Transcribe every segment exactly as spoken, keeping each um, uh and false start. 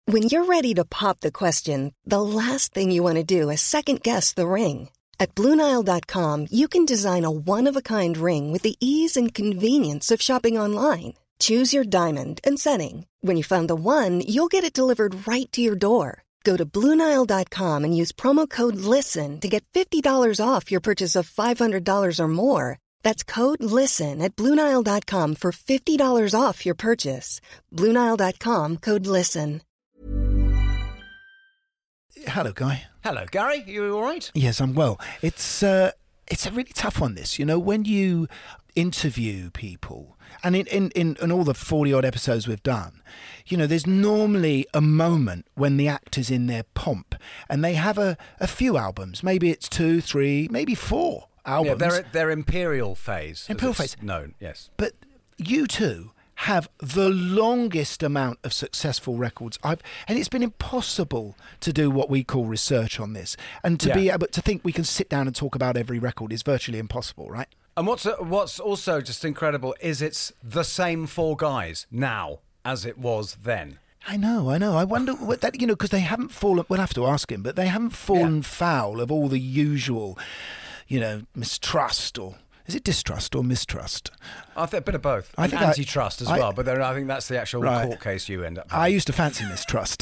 When you're ready to pop the question, the last thing you want to do is second-guess the ring. At Blue Nile dot com, you can design a one-of-a-kind ring with the ease and convenience of shopping online. Choose your diamond and setting. When you find the one, you'll get it delivered right to your door. Go to Blue Nile dot com and use promo code LISTEN to get fifty dollars off your purchase of five hundred dollars or more. That's code LISTEN at Blue Nile dot com for fifty dollars off your purchase. Blue Nile dot com, code LISTEN. Hello, Guy. Hello, Gary. You all right? Yes, I'm well. It's uh, it's a really tough one, this. You know, when you interview people, and in, in, in, in all the forty-odd episodes we've done, you know, there's normally a moment when the actor's in their pomp, and they have a, a few albums. Maybe it's two, three, maybe four albums. Yeah, they're, they're imperial phase. Imperial phase. Known, yes. But you two have the longest amount of successful records I've, and it's been impossible to do what we call research on this, and to Yeah. be able to think we can sit down and talk about every record is virtually impossible, right? And what's what's also just incredible is it's the same four guys now as it was then. I know, I know. I wonder what that, you know, because they haven't fallen. We'll have to ask him, but they haven't fallen Yeah. foul of all the usual, you know, mistrust or. Is it distrust or mistrust? I think a bit of both. I And think I- antitrust as I- well, but then I think that's the actual Right. court case you end up I having. used to fancy mistrust.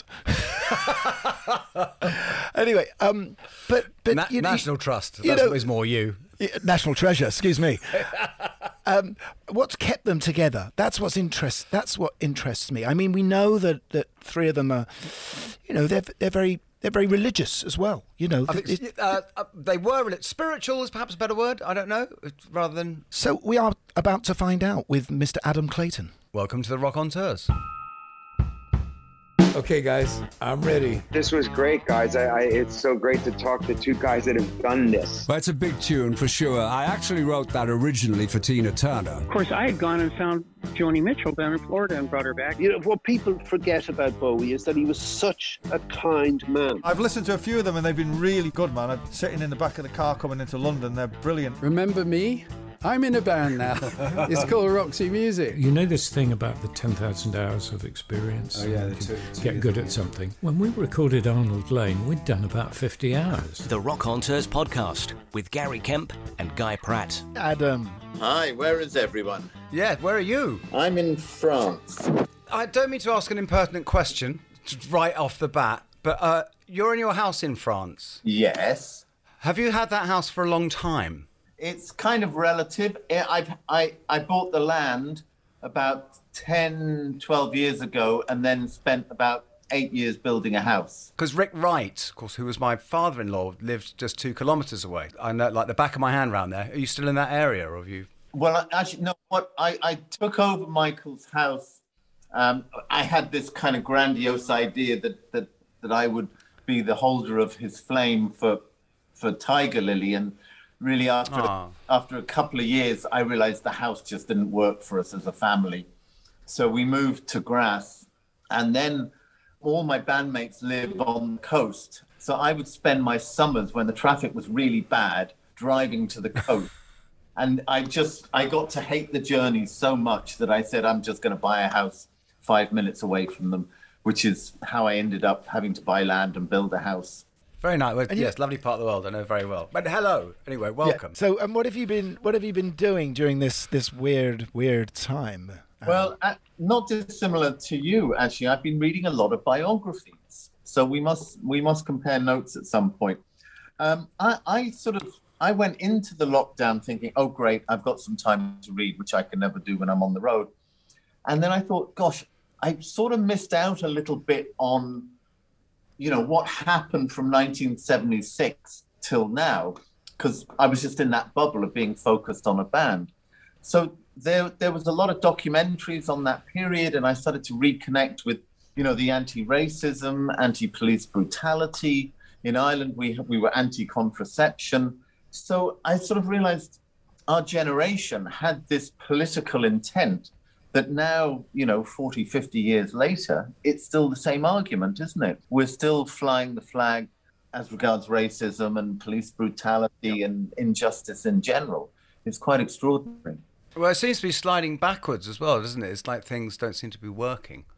Anyway, um, but but Na- you know, National Trust. you That's know- is more you. Yeah, National treasure, excuse me. um, what's kept them together? That's what's interest. That's what interests me. I mean, we know that, that three of them are, you know, they're they're very they're very religious as well. You know, I think it- uh, uh, they were spiritual is perhaps a better word. I don't know, rather than. so we are about to find out with Mister Adam Clayton. Welcome to the Rock on Tours. Okay, guys, I'm ready. This was great, guys. I, I, it's so great to talk to two guys that have done this. Well, it's a big tune for sure. I actually wrote that originally for Tina Turner. Of course, I had gone and found Joni Mitchell down in Florida and brought her back. You know, what people forget about Bowie is that he was such a kind man. I've listened to a few of them and they've been really good, man. I'm sitting in the back of the car coming into London. They're brilliant. Remember me? I'm in a band now. It's called Roxy Music. You know this thing about the ten thousand hours of experience? Oh, yeah, and the two- two get years good ago. at something. When we recorded Arnold Lane, we'd done about fifty hours. The Rock on Tours podcast with Gary Kemp and Guy Pratt. Adam. Hi, where is everyone? Yeah, where are you? I'm in France. I don't mean to ask an impertinent question right off the bat, but uh, you're in your house in France. Yes. Have you had that house for a long time? It's kind of relative. I've, I, I bought the land about ten, twelve years ago and then spent about eight years building a house. Because Rick Wright, of course, who was my father-in-law, lived just two kilometres away. I know, like the back of my hand round there. Are you still in that area, or have you? Well, actually, no, what I, I took over Michael's house. Um, I had this kind of grandiose idea that, that, that I would be the holder of his flame for, for Tiger Lily. And really, after Aww. after a couple of years, I realized the house just didn't work for us as a family. So we moved to Grasse, and then all my bandmates live on the coast. So I would spend my summers when the traffic was really bad driving to the coast. And I just, I got to hate the journey so much that I said, I'm just going to buy a house five minutes away from them, which is how I ended up having to buy land and build a house. Very nice. Well, And yes, you- lovely part of the world. I know very well. But hello. Anyway, welcome. Yeah. So, um, what have you been? What have you been doing during this this weird weird time? Um, Well, uh, not dissimilar to you, actually. I've been reading a lot of biographies, so we must we must compare notes at some point. Um, I, I sort of I went into the lockdown thinking, oh great, I've got some time to read, which I can never do when I'm on the road. And then I thought, gosh, I sort of missed out a little bit on, you know, what happened from nineteen seventy-six till now, because I was just in that bubble of being focused on a band. So there, there was a lot of documentaries on that period, and I started to reconnect with, you know, the anti-racism, anti-police brutality. In Ireland, we we were anti-contraception. So I sort of realized our generation had this political intent that now, you know, forty, fifty years later, it's still the same argument, isn't it? We're still flying the flag as regards racism and police brutality and injustice in general. It's quite extraordinary. Well, it seems to be sliding backwards as well, doesn't it? It's like things don't seem to be working.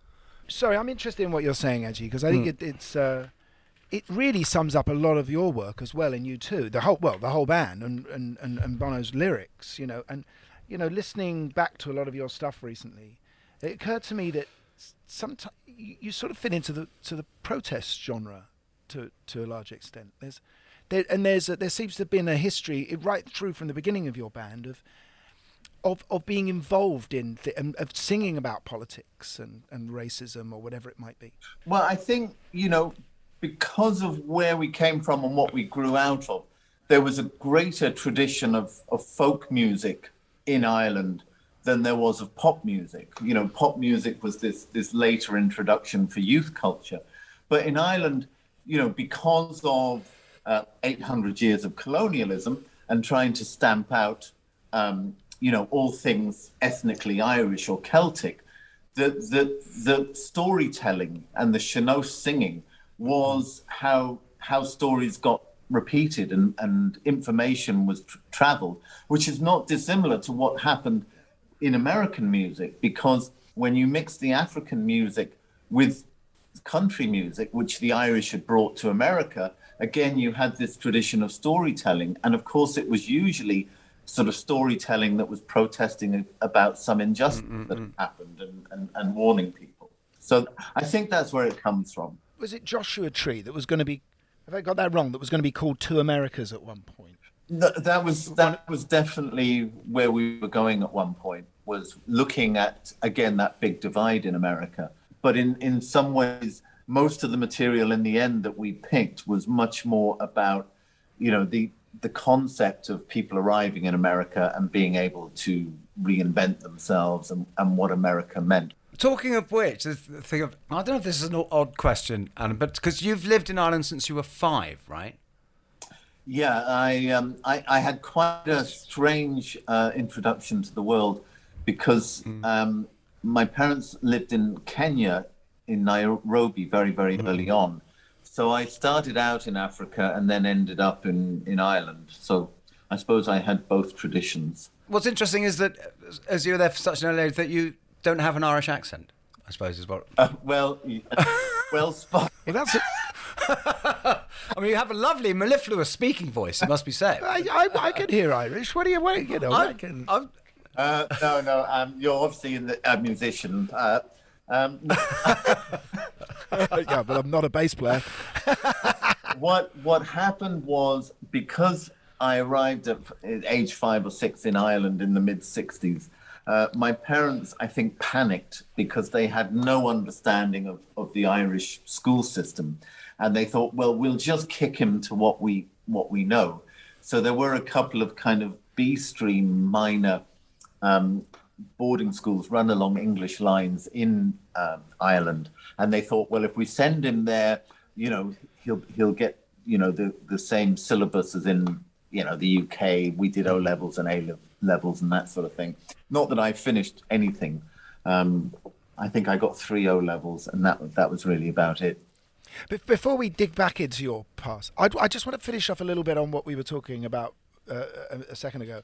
sorry, I'm interested in what you're saying, Angie, because I think mm. it, it's uh, it really sums up a lot of your work as well, and you too. The whole well, the whole band, and, and, and, and Bono's lyrics, you know, and you know, listening back to a lot of your stuff recently, it occurred to me that sometimes you, you sort of fit into the to the protest genre to to a large extent. There's there and there's a, there seems to have been a history right through from the beginning of your band of. Of, of being involved in th- of singing about politics and, and racism or whatever it might be. Well, I think, you know, because of where we came from and what we grew out of, there was a greater tradition of, of folk music in Ireland than there was of pop music. You know, pop music was this this later introduction for youth culture. But in Ireland, you know, because of uh, eight hundred years of colonialism and trying to stamp out um, you know, all things ethnically Irish or Celtic, the the the storytelling and the Sean-Nós singing was how how stories got repeated and, and information was tr- traveled, which is not dissimilar to what happened in American music, because when you mix the African music with country music, which the Irish had brought to America, again, you had this tradition of storytelling. And of course, it was usually sort of storytelling that was protesting about some injustice Mm-mm-mm. that happened and, and, and warning people. So I think that's where it comes from. Was it Joshua Tree that was going to be, have I got that wrong, that was going to be called Two Americas at one point? Th- that was that was definitely where we were going at one point, was looking at, again, that big divide in America. But in, in some ways, most of the material in the end that we picked was much more about, you know, the the concept of people arriving in America and being able to reinvent themselves and, and what America meant. Talking of which, the thing of, I don't know if this is an odd question, Anna, but because you've lived in Ireland since you were five, right? Yeah, I um, I, I had quite a strange uh, introduction to the world because mm. um, my parents lived in Kenya, in Nairobi, very, very mm. early on. So I started out in Africa and then ended up in, in Ireland. So I suppose I had both traditions. What's interesting is that as you were there for such an early age, that you don't have an Irish accent, I suppose is what... Uh, well, well spotted. Well, that's it. I mean, you have a lovely mellifluous speaking voice, it must be said. I, I, I can hear Irish. What are you waiting? You know, I, I can... I'm... Uh, no, no, um, you're obviously in the, a musician. Uh, um, yeah, but I'm not a bass player. what what happened was, because I arrived at age five or six in Ireland in the mid sixties, uh, my parents, I think, panicked because they had no understanding of, of the Irish school system. And they thought, well, we'll just kick him to what we what we know. So there were a couple of kind of B-stream minor um, boarding schools run along English lines in um, Ireland. And they thought, well, if we send him there, you know, he'll he'll get, you know, the, the same syllabus as in, you know, the U K. We did O levels and A levels and that sort of thing. Not that I finished anything. Um, I think I got three O levels, and that that was really about it. But before we dig back into your past, I, I just want to finish off a little bit on what we were talking about uh, a, a second ago,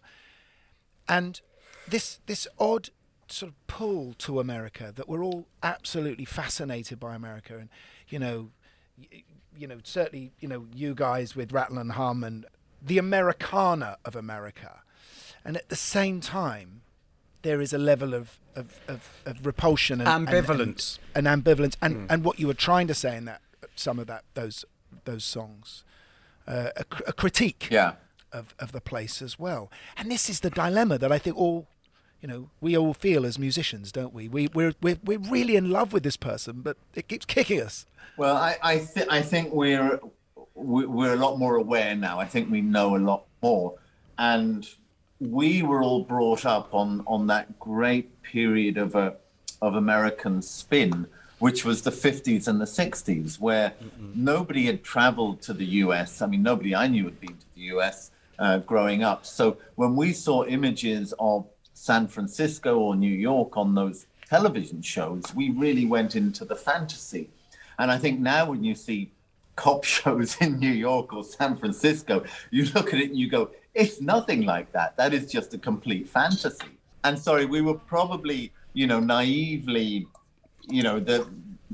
and this this odd sort of pull to America, that we're all absolutely fascinated by America, and you know, y- you know, certainly, you know, you guys with Rattle and Hum and the Americana of America, and at the same time, there is a level of of, of, of repulsion and ambivalence, and, and, and ambivalence, and, mm. and what you were trying to say in that some of that those those songs, uh, a, a critique, yeah. of of the place as well. And this is the dilemma that I think all, you know, we all feel as musicians, don't we? We we're we're we're really in love with this person, but it keeps kicking us. Well, I I, th- I think we're we're a lot more aware now. I think we know a lot more, and we were all brought up on on that great period of a of American spin, which was the fifties and the sixties, where mm-hmm. nobody had traveled to the U S. I mean, nobody I knew had been to the U S uh, growing up. So when we saw images of San Francisco or New York on those television shows, we really went into the fantasy. And I think now when you see cop shows in New York or San Francisco, you look at it and you go, it's nothing like that. That is just a complete fantasy. And sorry, we were probably, you know, naively, you know, the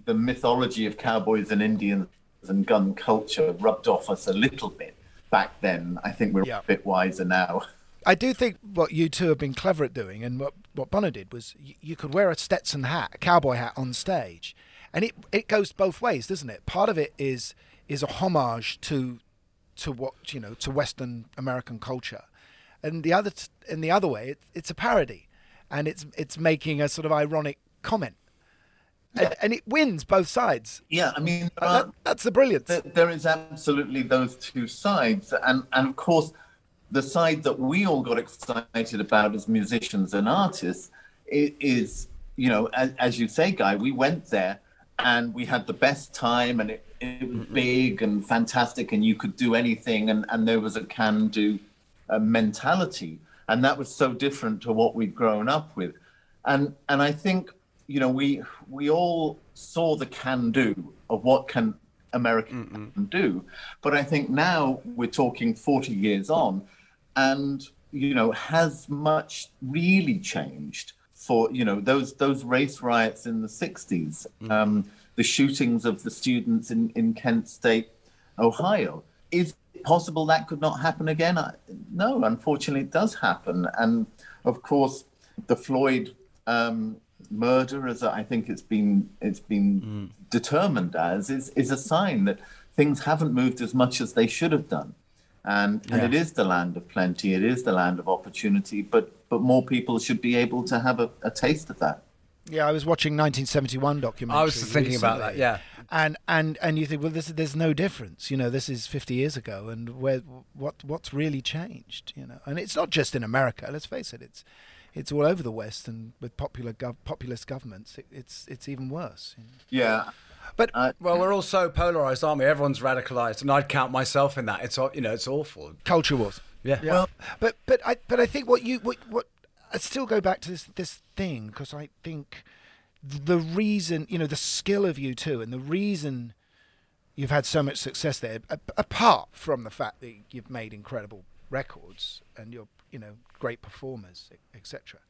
the mythology of cowboys and Indians and gun culture rubbed off us a little bit back then. I think we're yeah. a bit wiser now. I do think what you two have been clever at doing, and what, what Bono did, was you, you could wear a Stetson hat, a cowboy hat on stage, and it it goes both ways, doesn't it? Part of it is is a homage to to what you know to Western American culture, and the other in the other way, it, it's a parody, and it's it's making a sort of ironic comment. Yeah. And, and it wins both sides. Yeah, I mean, that, that's the brilliance. There, there is absolutely those two sides, and and of course, the side that we all got excited about as musicians and artists is, is you know, as, as you say, Guy, we went there and we had the best time, and it, it was mm-hmm. big and fantastic, and you could do anything, and, and there was a can-do uh, mentality, and that was so different to what we'd grown up with, and and I think. You know, we we all saw the can-do of what can America can do, but I think now we're talking forty years on, and you know, has much really changed for you know those those race riots in the sixties, mm. um, the shootings of the students in in Kent State, Ohio. Is it possible that could not happen again? I, no, unfortunately, it does happen, and of course, the Floyd. Um, murder, as I think it's been it's been mm. determined as, is is a sign that things haven't moved as much as they should have done, and and yeah. it is the land of plenty, it is the land of opportunity, but but more people should be able to have a, a taste of that. Yeah, I was watching nineteen seventy-one documentary. I was thinking recently, about that. Yeah, and and and you think, well, this there's no difference. You know, this is fifty years ago, and where what what's really changed? You know, and it's not just in America. Let's face it, it's. It's all over the West, and with popular gov- populist governments, it, it's it's even worse. You know? Yeah, but uh, well, we're all so polarized, aren't we? Everyone's radicalized, and I'd count myself in that. It's you know, it's awful. Culture wars. Yeah. yeah. Well, but but I but I think what you what what I still go back to this this thing, because I think the reason, you know, the skill of you two, and the reason you've had so much success there, a- apart from the fact that you've made incredible records and you're you know, great performers, et cetera,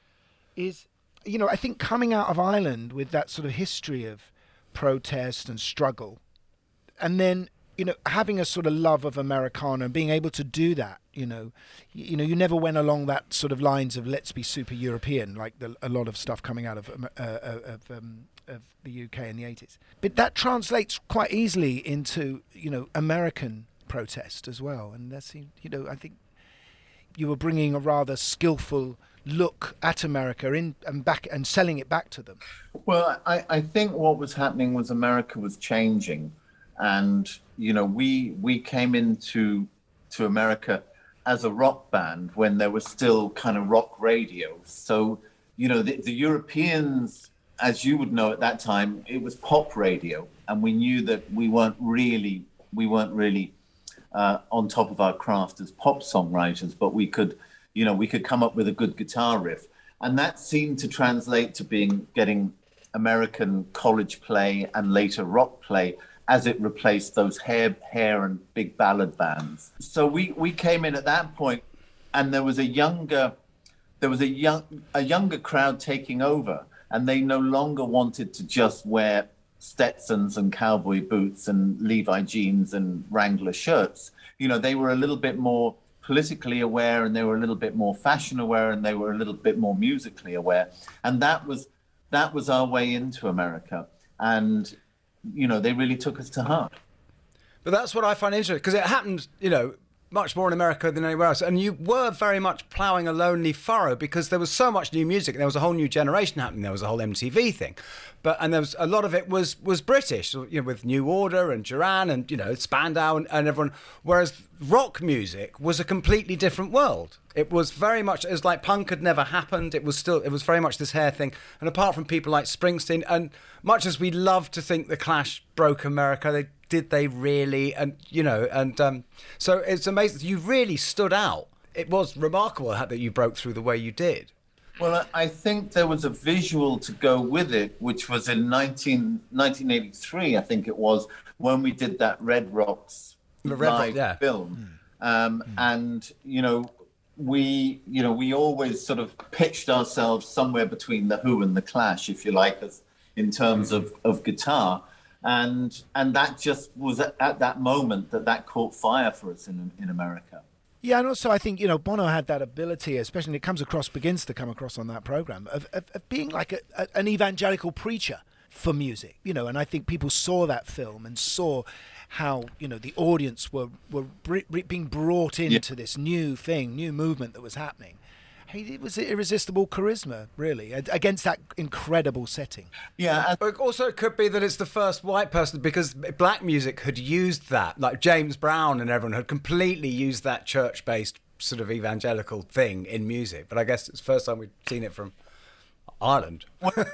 is, you know, I think coming out of Ireland with that sort of history of protest and struggle, and then, you know, having a sort of love of Americana and being able to do that, you know, you, you know, you never went along that sort of lines of let's be super European, like the, a lot of stuff coming out of uh, of, um, of the U K in the eighties. But that translates quite easily into, you know, American protest as well, and that's, you know, I think. You were bringing a rather skillful look at America in and back and selling it back to them. Well, I, I think what was happening was America was changing, and you know we we came into to America as a rock band when there was still kind of rock radio. So you know the, the Europeans, as you would know at that time, it was pop radio, and we knew that we weren't really we weren't really. Uh, on top of our craft as pop songwriters, but we could, you know, we could come up with a good guitar riff, and that seemed to translate to being getting American college play and later rock play as it replaced those hair, hair and big ballad bands. So we we came in at that point, and there was a younger, there was a young a younger crowd taking over, and they no longer wanted to just wear Stetsons and cowboy boots and Levi jeans and Wrangler shirts. You know, they were a little bit more politically aware, and they were a little bit more fashion aware, and they were a little bit more musically aware. And that was that was our way into America. And, you know, they really took us to heart. But that's what I find interesting, because it happened, you know, much more in America than anywhere else. And you were very much ploughing a lonely furrow, because there was so much new music. There was a whole new generation happening. There was a whole M T V thing. But and there was a lot of it was was British, you know, with New Order and Duran and, you know, Spandau and, and everyone. Whereas rock music was a completely different world. It was very much, it was like punk had never happened. It was still, it was very much this hair thing. And apart from people like Springsteen, and much as we love to think the Clash broke America, they did they really? And, you know, and um, so it's amazing. You really stood out. It was remarkable that you broke through the way you did. Well, I think there was a visual to go with it, which was in nineteen, nineteen eighty-three, I think it was, when we did that Red Rocks the Red live Rock, yeah. film. Mm. Um, mm. And, you know, we, you know, we always sort of pitched ourselves somewhere between The Who and The Clash, if you like, as, in terms of, of guitar. And and that just was at, at that moment that that caught fire for us in in America. Yeah, and also I think, you know, Bono had that ability, especially it comes across, begins to come across on that program, of, of, of being like a, a, an evangelical preacher for music, you know, and I think people saw that film and saw how, you know, the audience were, were br- br- being brought into yeah. this new thing, new movement that was happening. It was irresistible charisma, really, against that incredible setting. Yeah. But also, it could be that it's the first white person, because black music had used that. Like James Brown and everyone had completely used that church-based sort of evangelical thing in music. But I guess it's the first time we've seen it from Ireland.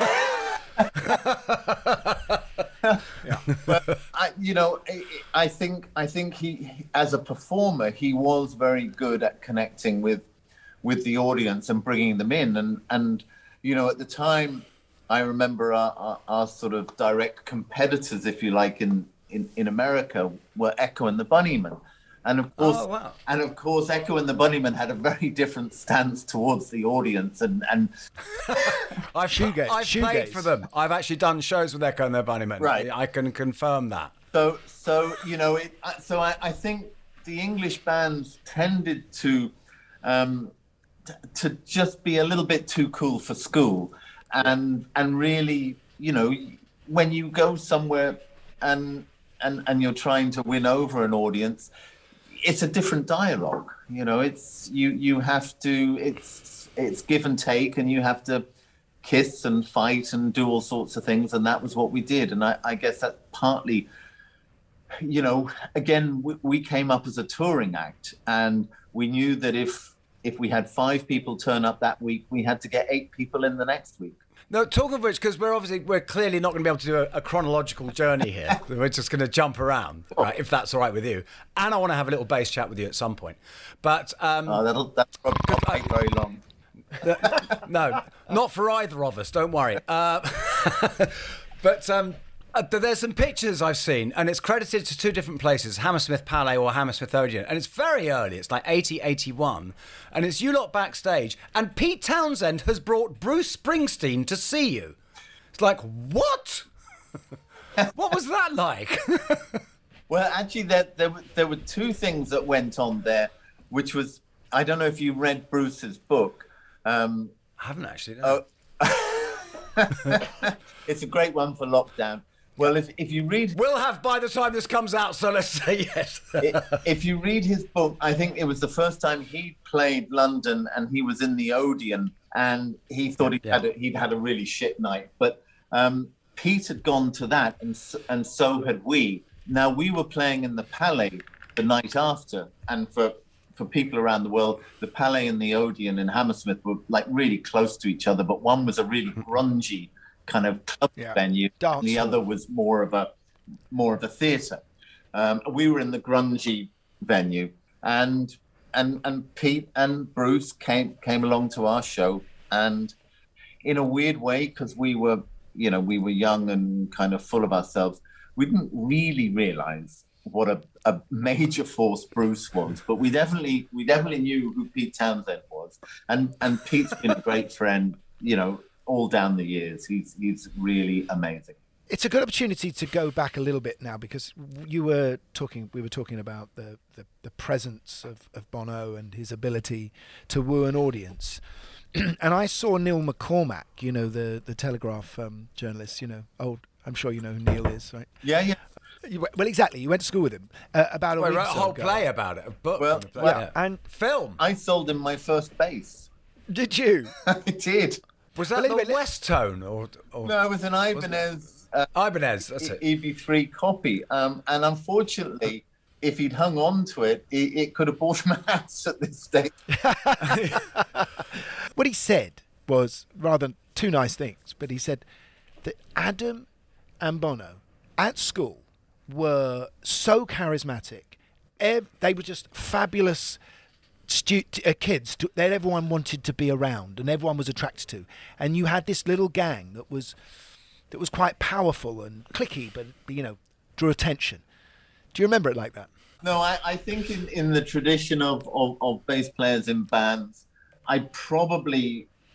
yeah. But I, you know, I, I think I think he, as a performer, he was very good at connecting with. with the audience and bringing them in. And, and you know, at the time, I remember our, our, our sort of direct competitors, if you like, in, in, in America were Echo and the Bunnymen. And of course, oh, wow. and of course, Echo and the Bunnymen had a very different stance towards the audience. And, and I've, Shoegaze, I've shoegaze. played for them. I've actually done shows with Echo and the Bunnymen. Right. I can confirm that. So, so you know, it, so I, I think the English bands tended to, um, to just be a little bit too cool for school, and and really, you know, when you go somewhere and and and you're trying to win over an audience, it's a different dialogue. You know, it's you you have to it's it's give and take, and you have to kiss and fight and do all sorts of things, and that was what we did. And I, I guess that's partly, you know, again, we, we came up as a touring act, and we knew that if if we had five people turn up that week, we had to get eight people in the next week. No, talking of which, because we're obviously, we're clearly not going to be able to do a, a chronological journey here. We're just going to jump around, right, if that's all right with you. And I want to have a little bass chat with you at some point. But um, oh, that'll that's probably not take very long. The, no, not for either of us. Don't worry. Uh, but um, uh, there's some pictures I've seen, and it's credited to two different places: Hammersmith Palais or Hammersmith Odeon. And it's very early. It's like eighty, eighty-one, and it's you lot backstage. And Pete Townsend has brought Bruce Springsteen to see you. It's like, what? What was that like? Well, actually, there, there there were two things that went on there, which was, I don't know if you read Bruce's book. Um, I haven't actually. No. Oh, it's a great one for lockdown. Well, if, if you read... We'll have by the time this comes out, so let's say yes. If you read his book, I think it was the first time he played London, and he was in the Odeon, and he thought he'd, yeah. had, a, he'd had a really shit night. But um, Pete had gone to that, and, and so had we. Now, we were playing in the Palais the night after, and for... for people around the world, the Palais and the Odeon in Hammersmith were like really close to each other, but one was a really grungy kind of club yeah. venue, Dance and the other was more of a more of a theatre. Um, we were in the grungy venue, and and and Pete and Bruce came came along to our show, and in a weird way, because we were you know we were young and kind of full of ourselves, we didn't really realise what a, a major force Bruce was, but we definitely we definitely knew who Pete Townsend was, and and Pete's been a great friend, you know, all down the years. He's he's really amazing. It's a good opportunity to go back a little bit now, because you were talking, we were talking about the the, the presence of, of Bono and his ability to woo an audience. And I saw Neil McCormack, you know, the the Telegraph um, journalist, you know, old. I'm sure you know who Neil is, right? Yeah, yeah. Well, exactly. You went to school with him uh, about a well, week wrote a so whole ago. play about it, a book, well, play, well, yeah. and film. I sold him my first bass. Did you? I did. Was that well, the West Tone or, or? No, it was an Ibanez. Uh, Ibanez, that's it. E B three copy, um, and unfortunately, if he'd hung on to it, it, it could have bought him a house at this stage. What he said was rather two nice things, but he said that Adam and Bono at school were so charismatic. They were just fabulous stu- uh, kids that everyone wanted to be around and everyone was attracted to. And you had this little gang that was that was quite powerful and cliquey, but, you know, drew attention. Do you remember it like that? No, I, I think in, in the tradition of, of, of bass players in bands, I probably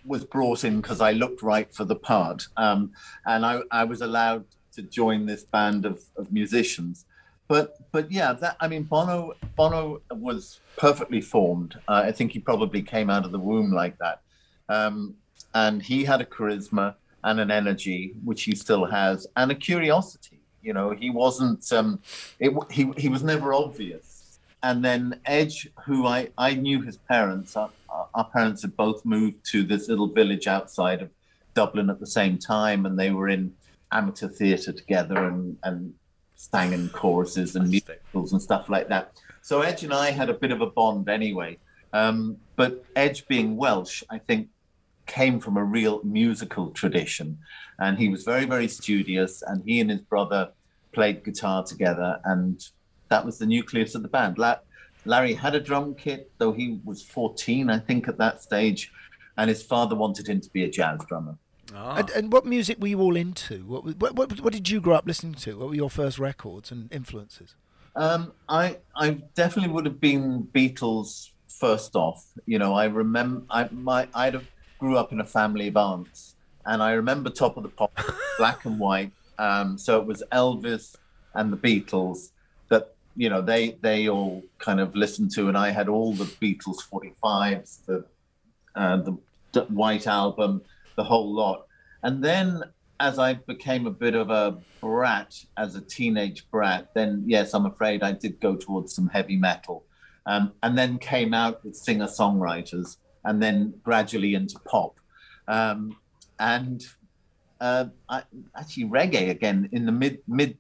was brought in because I looked right for the part, um, and I, I was allowed to join this band of, of musicians. But but yeah, that I mean, Bono Bono was perfectly formed. Uh, I think he probably came out of the womb like that, um, and he had a charisma and an energy, which he still has, and a curiosity. You know, he wasn't. Um, it, he he was never obvious. And then Edge, who I I knew his parents. Our, our parents had both moved to this little village outside of Dublin at the same time, and they were in amateur theatre together and and. sang in choruses and musicals and stuff like that. So Edge and I had a bit of a bond anyway. Um, but Edge, being Welsh, I think came from a real musical tradition. And he was very, very studious. And he and his brother played guitar together. And that was the nucleus of the band. La- Larry had a drum kit, though he was fourteen, I think, at that stage. And his father wanted him to be a jazz drummer. Ah. And, and what music were you all into? What, what what what did you grow up listening to? What were your first records and influences? Um, I I definitely would have been Beatles first off. You know, I remember I my I grew up in a family of aunts, and I remember Top of the Pops, black and white. Um, so it was Elvis and the Beatles that you know they they all kind of listened to, and I had all the Beatles forty-fives, the uh, the, the White Album, the whole lot. And then as I became a bit of a brat, as a teenage brat, then yes, I'm afraid I did go towards some heavy metal, um, and then came out with singer-songwriters, and then gradually into pop. Um, and uh, I, actually reggae again in the mid mid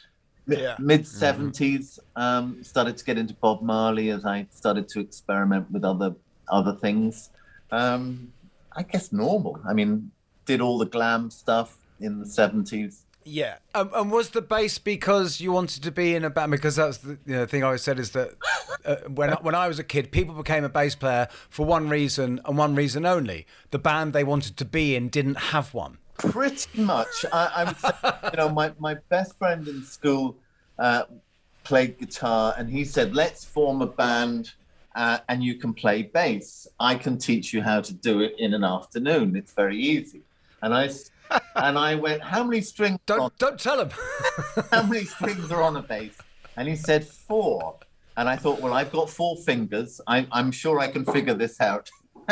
yeah. mid seventies. Mm-hmm. Um, started to get into Bob Marley as I started to experiment with other other things. Um, I guess normal. I mean, did all the glam stuff in the seventies. Yeah. Um, and was the bass because you wanted to be in a band? Because that's the you know, thing I always said is that uh, when, when I was a kid, people became a bass player for one reason and one reason only. The band they wanted to be in didn't have one. Pretty much. I, I would say, you know, my, my best friend in school uh, played guitar, and he said, let's form a band uh, and you can play bass. I can teach you how to do it in an afternoon. It's very easy. And I... And I went, how many strings? Don't on? don't tell him. How many strings are on a bass? And he said four. And I thought, well, I've got four fingers. I, I'm sure I can figure this out.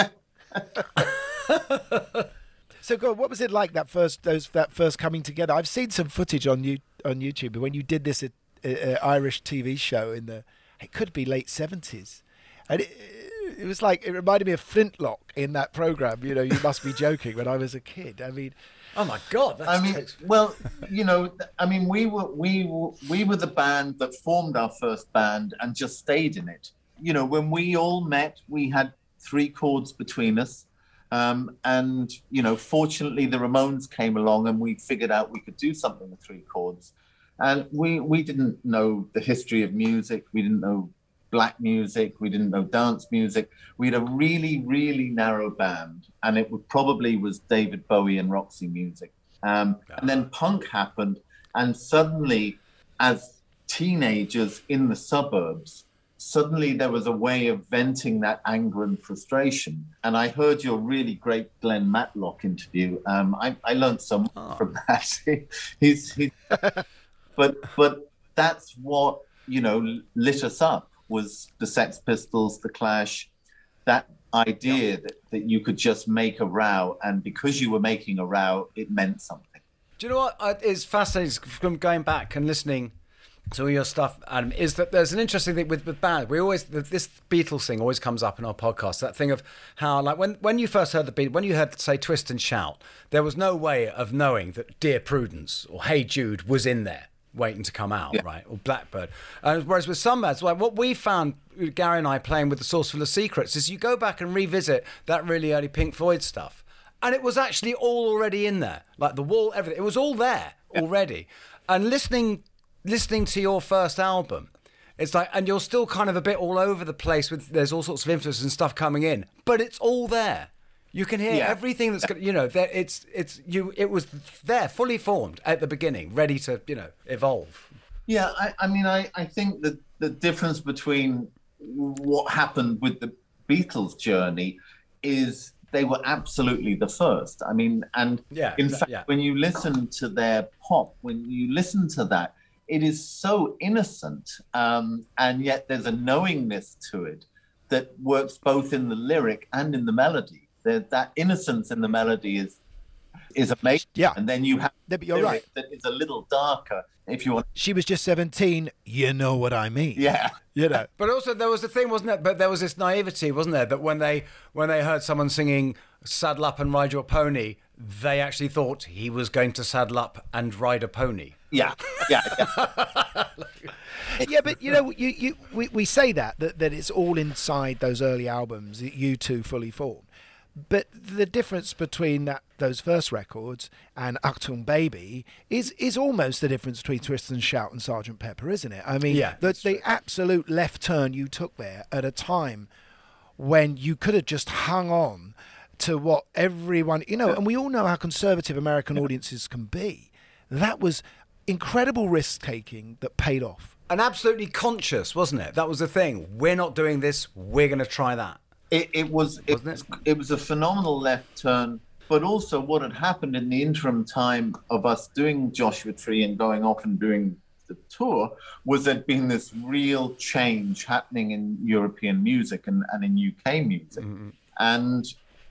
So, God, what was it like that first those that first coming together? I've seen some footage on you on YouTube when you did this at, uh, Irish T V show in the it could be late seventies, and it, it was like it reminded me of Flintlock in that program. You know, you must be joking. When I was a kid, I mean. Oh my God! That's I mean, takes... well, you know, I mean, we were we were we were the band that formed our first band and just stayed in it. You know, when we all met, we had three chords between us, um, and you know, fortunately, the Ramones came along and we figured out we could do something with three chords. And we we didn't know the history of music. We didn't know black music. We didn't know dance music. We had a really, really narrow band, and it would probably was David Bowie and Roxy Music. Um, and then punk happened, and suddenly, as teenagers in the suburbs, suddenly there was a way of venting that anger and frustration. And I heard your really great Glenn Matlock interview. Um, I, I learned so much oh. from that. he's, he's, but but that's what you know lit us up. Was the Sex Pistols, the Clash, that idea that, that you could just make a row, and because you were making a row, it meant something. Do you know what is fascinating from going back and listening to all your stuff, Adam, is that there's an interesting thing with, with band. We always, this Beatles thing always comes up in our podcast, that thing of how, like, when, when you first heard the Beatles, when you heard, say, Twist and Shout, there was no way of knowing that Dear Prudence or Hey Jude was in there. Waiting to come out, yeah. Right? Or Blackbird. Uh, whereas with some bands, like what we found, Gary and I playing with The Source Full of Secrets, is you go back and revisit that really early Pink Floyd stuff, and it was actually all already in there. Like the wall, everything. It was all there yeah. already. And listening, listening to your first album, it's like, and you're still kind of a bit all over the place with, there's all sorts of influences and stuff coming in, but it's all there. You can hear yeah. everything that's, you know, that it's it's you. It was there, fully formed at the beginning, ready to, you know, evolve. Yeah, I, I mean, I, I think that the difference between what happened with the Beatles' journey is they were absolutely the first. I mean, and yeah, in fact, yeah. when you listen to their pop, when you listen to that, it is so innocent, um, and yet there's a knowingness to it that works both in the lyric and in the melody. There, that innocence in the melody is is amazing. Yeah. And then you have yeah, but you're lyric right. that is a little darker, if you want. She was just seventeen, you know what I mean. Yeah. You know. But also there was the thing, wasn't it? But there was this naivety, wasn't there? That when they when they heard someone singing "Saddle Up and Ride Your Pony," they actually thought he was going to saddle up and ride a pony. Yeah, yeah, yeah. Yeah, but you know, you, you we, we say that, that that it's all inside those early albums that U two fully formed. But the difference between that those first records and Achtung Baby is is almost the difference between Twist and Shout and Sergeant Pepper, isn't it? I mean, yeah, the, the absolute left turn you took there at a time when you could have just hung on to what everyone, you know, and we all know how conservative American audiences can be. That was incredible risk-taking that paid off. And absolutely conscious, wasn't it? That was the thing. We're not doing this. We're going to try that. It, it was it, it? it was a phenomenal left turn, but also what had happened in the interim time of us doing Joshua Tree and going off and doing the tour was there'd been this real change happening in European music and, and in U K music. Mm-hmm. And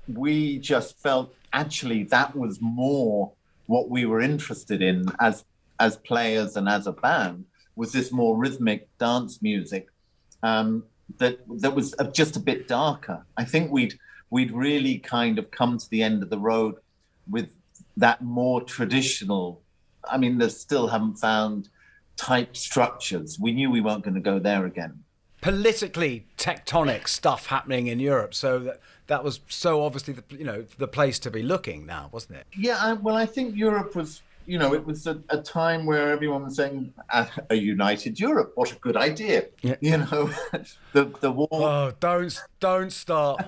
we just felt actually that was more what we were interested in as as players and as a band, was this more rhythmic dance music. Um, that that was just a bit darker. I think we'd we'd really kind of come to the end of the road with that more traditional. I mean, they still haven't found type structures. We knew we weren't going to go there again. Politically tectonic stuff happening in Europe, so that that was so obviously the you know the place to be looking now, wasn't it? Yeah, I, well, I think Europe was. You know, it was a, a time where everyone was saying, a, a united Europe, what a good idea. Yeah. You know, the the wall... Oh, don't, don't start.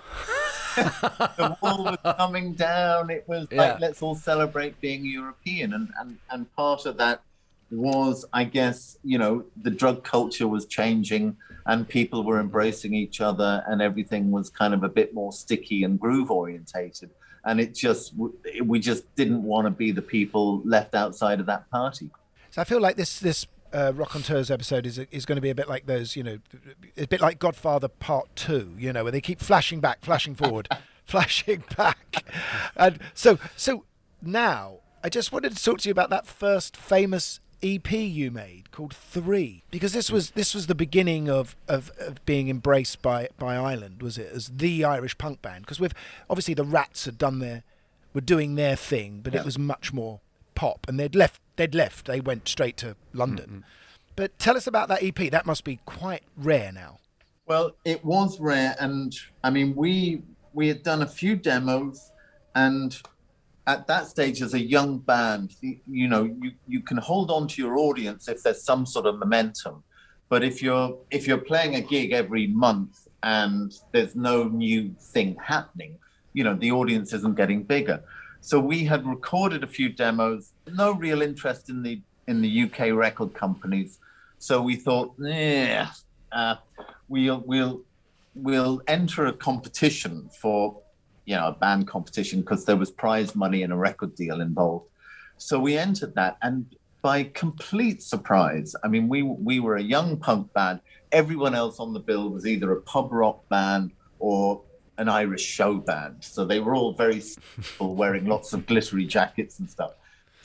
The wall was coming down. It was yeah. like, let's all celebrate being European. And, and, and part of that was, I guess, you know, the drug culture was changing and people were embracing each other and everything was kind of a bit more sticky and groove orientated. And it just, we just didn't want to be the people left outside of that party. So I feel like this this uh, Raconteurs episode is is going to be a bit like those, you know, a bit like Godfather Part Two, you know, where they keep flashing back, flashing forward, flashing back. And so so now I just wanted to talk to you about that first famous E P you made called Three, because this was this was the beginning of, of, of being embraced by, by Ireland, was it, as the Irish punk band? Because with obviously the Rats had done their were doing their thing, but yeah. it was much more pop, and they'd left they'd left they went straight to London. Mm-hmm. But tell us about that E P. That must be quite rare now. Well, it was rare, and I mean we we had done a few demos, and at that stage, as a young band, you, you know, you, you can hold on to your audience if there's some sort of momentum. But if you're if you're playing a gig every month and there's no new thing happening, you know, the audience isn't getting bigger. So we had recorded a few demos, no real interest in the in the U K record companies. So we thought, yeah, uh, we'll we'll we'll enter a competition for. You know, a band competition, because there was prize money and a record deal involved. So we entered that, and by complete surprise, I mean, we we were a young punk band. Everyone else on the bill was either a pub rock band or an Irish show band. So they were all very simple, wearing lots of glittery jackets and stuff.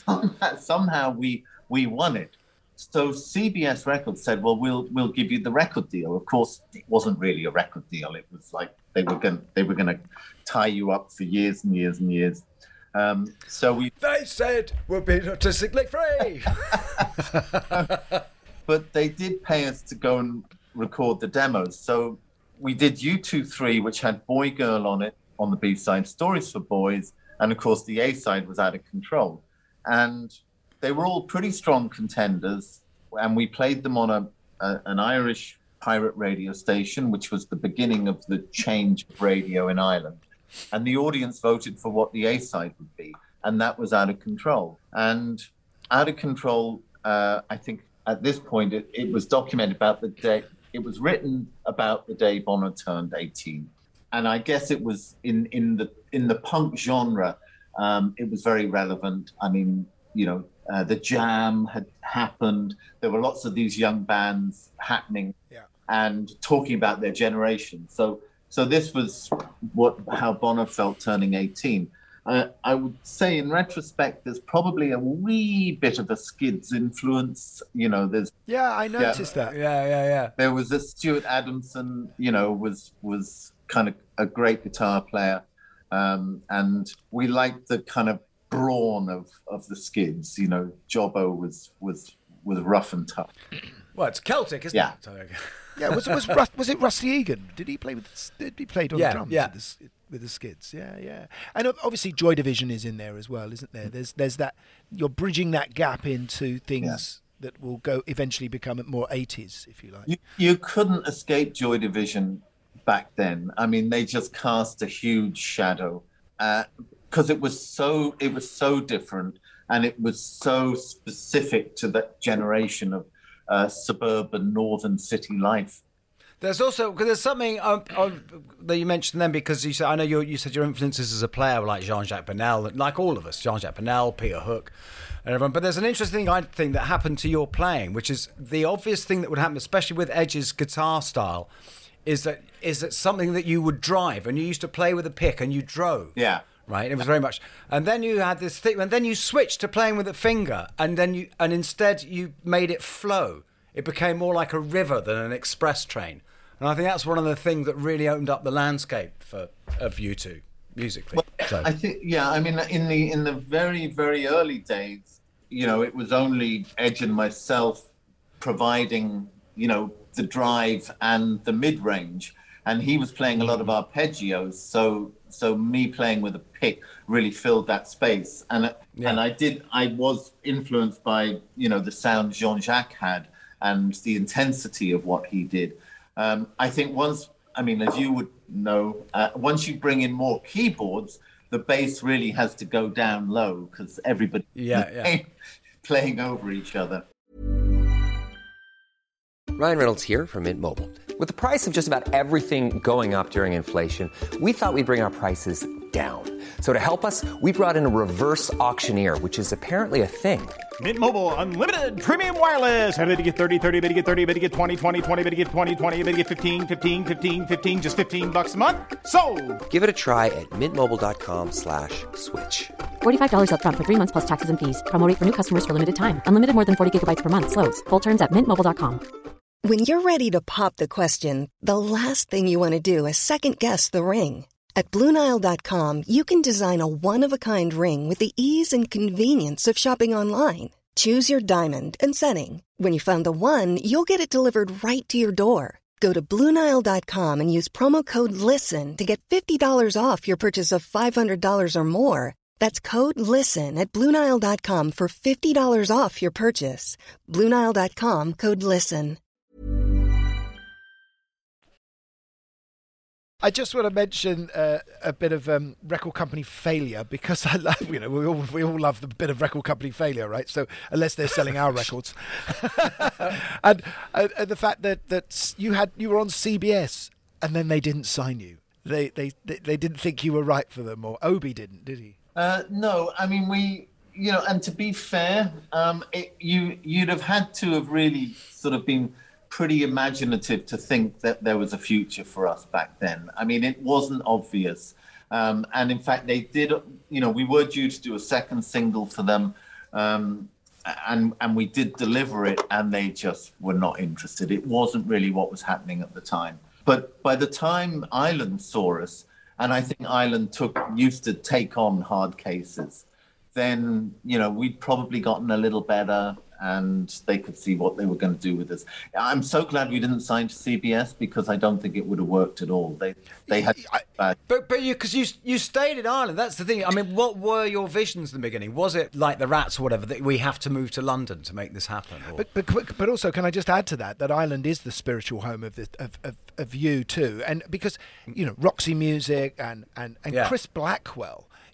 Somehow we we won it. So C B S Records said, well, we'll we'll give you the record deal. Of course, it wasn't really a record deal. It was like they were going they were going to tie you up for years and years and years. Um, so we they said we'll be artistically free. But they did pay us to go and record the demos. So we did U two three, which had Boy Girl on it on the B side, Stories for Boys, and of course the A side was Out of Control. And they were all pretty strong contenders, and we played them on a, a an Irish pirate radio station, which was the beginning of the change of radio in Ireland. And the audience voted for what the A-side would be, and that was Out of Control. And Out of Control, uh, I think at this point, it, it was documented about the day, it was written about the day Bono turned eighteen. and I guess it was in in the in the punk genre, um, it was very relevant. I mean, you know, uh, the Jam had happened. There were lots of these young bands happening, yeah. and talking about their generation. So so this was what how Bono felt turning eighteen. Uh, I would say, in retrospect, there's probably a wee bit of a Skids influence. You know, there's yeah, I noticed yeah, that. Yeah, yeah, yeah. There was a Stuart Adamson. You know, was was kind of a great guitar player, um, and we liked the kind of brawn of, of the Skids. You know, Jobbo was was was rough and tough. Well, it's Celtic, isn't yeah. it? Yeah, was was Rus- was it Rusty Egan? Did he play with? Did he play on yeah, the drums? Yeah. With the, with the Skids, yeah, yeah, and obviously Joy Division is in there as well, isn't there? There's there's that you're bridging that gap into things yeah. that will go eventually become more eighties, if you like. You, you couldn't escape Joy Division back then. I mean, they just cast a huge shadow because uh, it was so it was so different, and it was so specific to that generation of uh, suburban northern city life. There's also because there's something um, um, that you mentioned then, because you said I know you you said your influences as a player were like Jean-Jacques Burnel, like all of us, Jean-Jacques Burnel, Peter Hook, and everyone. But there's an interesting thing I think that happened to your playing, which is the obvious thing that would happen, especially with Edge's guitar style, is that is that something that you would drive, and you used to play with a pick, and you drove. Yeah. Right. It was very much, and then you had this thing, and then you switched to playing with a finger, and then you and instead you made it flow. It became more like a river than an express train. And I think that's one of the things that really opened up the landscape for of U two musically. Well, so. I think, yeah, I mean, in the in the very, very early days, you know, it was only Edge and myself providing, you know, the drive and the mid-range. And he was playing a lot of arpeggios. So so me playing with a pick really filled that space. And yeah. and I did, I was influenced by, you know, the sound Jean-Jacques had and the intensity of what he did. Um, I think once, I mean, as you would know, uh, once you bring in more keyboards, the bass really has to go down low because everybody yeah, yeah. playing over each other. Ryan Reynolds here from Mint Mobile. With the price of just about everything going up during inflation, we thought we'd bring our prices down. So to help us, we brought in a reverse auctioneer, which is apparently a thing. Mint Mobile Unlimited Premium Wireless. How to get thirty, thirty, how to get thirty, how to get twenty, twenty, twenty, how to get twenty, twenty, how to get fifteen, fifteen, fifteen, fifteen, just fifteen bucks a month? Sold! Give it a try at mintmobile.com slash switch. forty-five dollars up front for three months plus taxes and fees. Promo rate for new customers for limited time. Unlimited more than forty gigabytes per month. Slows full terms at mint mobile dot com. When you're ready to pop the question, the last thing you want to do is second-guess the ring. At Blue Nile dot com, you can design a one-of-a-kind ring with the ease and convenience of shopping online. Choose your diamond and setting. When you find the one, you'll get it delivered right to your door. Go to Blue Nile dot com and use promo code LISTEN to get fifty dollars off your purchase of five hundred dollars or more. That's code LISTEN at Blue Nile dot com for fifty dollars off your purchase. Blue Nile dot com, code LISTEN. I just want to mention uh, a bit of um, record company failure, because I love, you know, we all we all love the bit of record company failure, right? So unless they're selling our records, and, uh, and the fact that that you had you were on C B S and then they didn't sign you, they they they, they didn't think you were right for them, or Obi didn't, did he? Uh, no, I mean we, you know, and to be fair, um, it, you you'd have had to have really sort of been pretty imaginative to think that there was a future for us back then. I mean, it wasn't obvious. Um, and in fact, they did, you know, we were due to do a second single for them. Um, and, and we did deliver it, and they just were not interested. It wasn't really what was happening at the time. But by the time Island saw us, and I think Island took used to take on hard cases, then, you know, we'd probably gotten a little better, and they could see what they were going to do with us. I'm so glad we didn't sign to C B S, because I don't think it would have worked at all. They they had I, but but you because you you stayed in Ireland. That's the thing. I mean, what were your visions in the beginning? Was it like the Rats or whatever, that we have to move to London to make this happen? Or? But but but also, can I just add to that that Ireland is the spiritual home of this of of, of you too, and because you know Roxy Music and and and yeah. Chris Blackwell.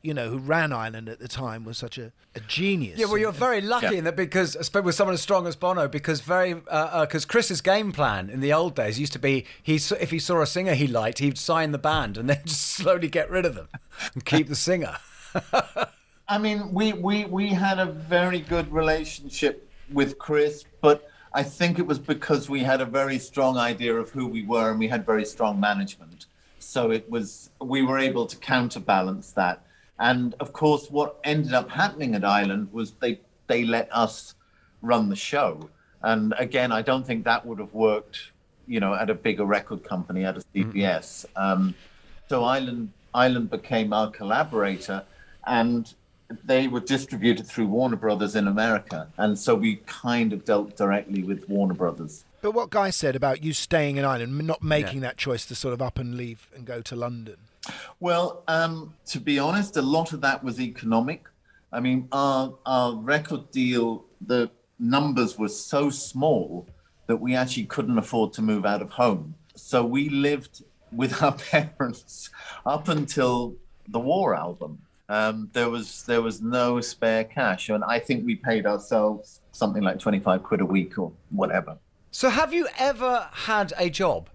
you know, who ran Island at the time, was such a, a genius. Yeah, well, you're very lucky Yeah. in that because, especially with someone as strong as Bono, because very because uh, uh, Chris's game plan in the old days used to be he s- if he saw a singer he liked, he'd sign the band and then just slowly get rid of them and keep the singer. I mean, we, we, we had a very good relationship with Chris, but I think it was because we had a very strong idea of who we were and we had very strong management. So it was, we were able to counterbalance that. And of course, what ended up happening at Island was they, they let us run the show. And again, I don't think that would have worked, you know, at a bigger record company, at a C B S. Mm-hmm. Um, so Island, Island became our collaborator, and they were distributed through Warner Brothers in America. And so we kind of dealt directly with Warner Brothers. But what Guy said about you staying in Ireland, not making yeah. that choice to sort of up and leave and go to London. Well, um, to be honest, a lot of that was economic. I mean, our, our record deal, the numbers were so small that we actually couldn't afford to move out of home. So we lived with our parents up until the War album. Um, there was there was no spare cash, and I think we paid ourselves something like twenty-five quid a week or whatever. So have you ever had a job?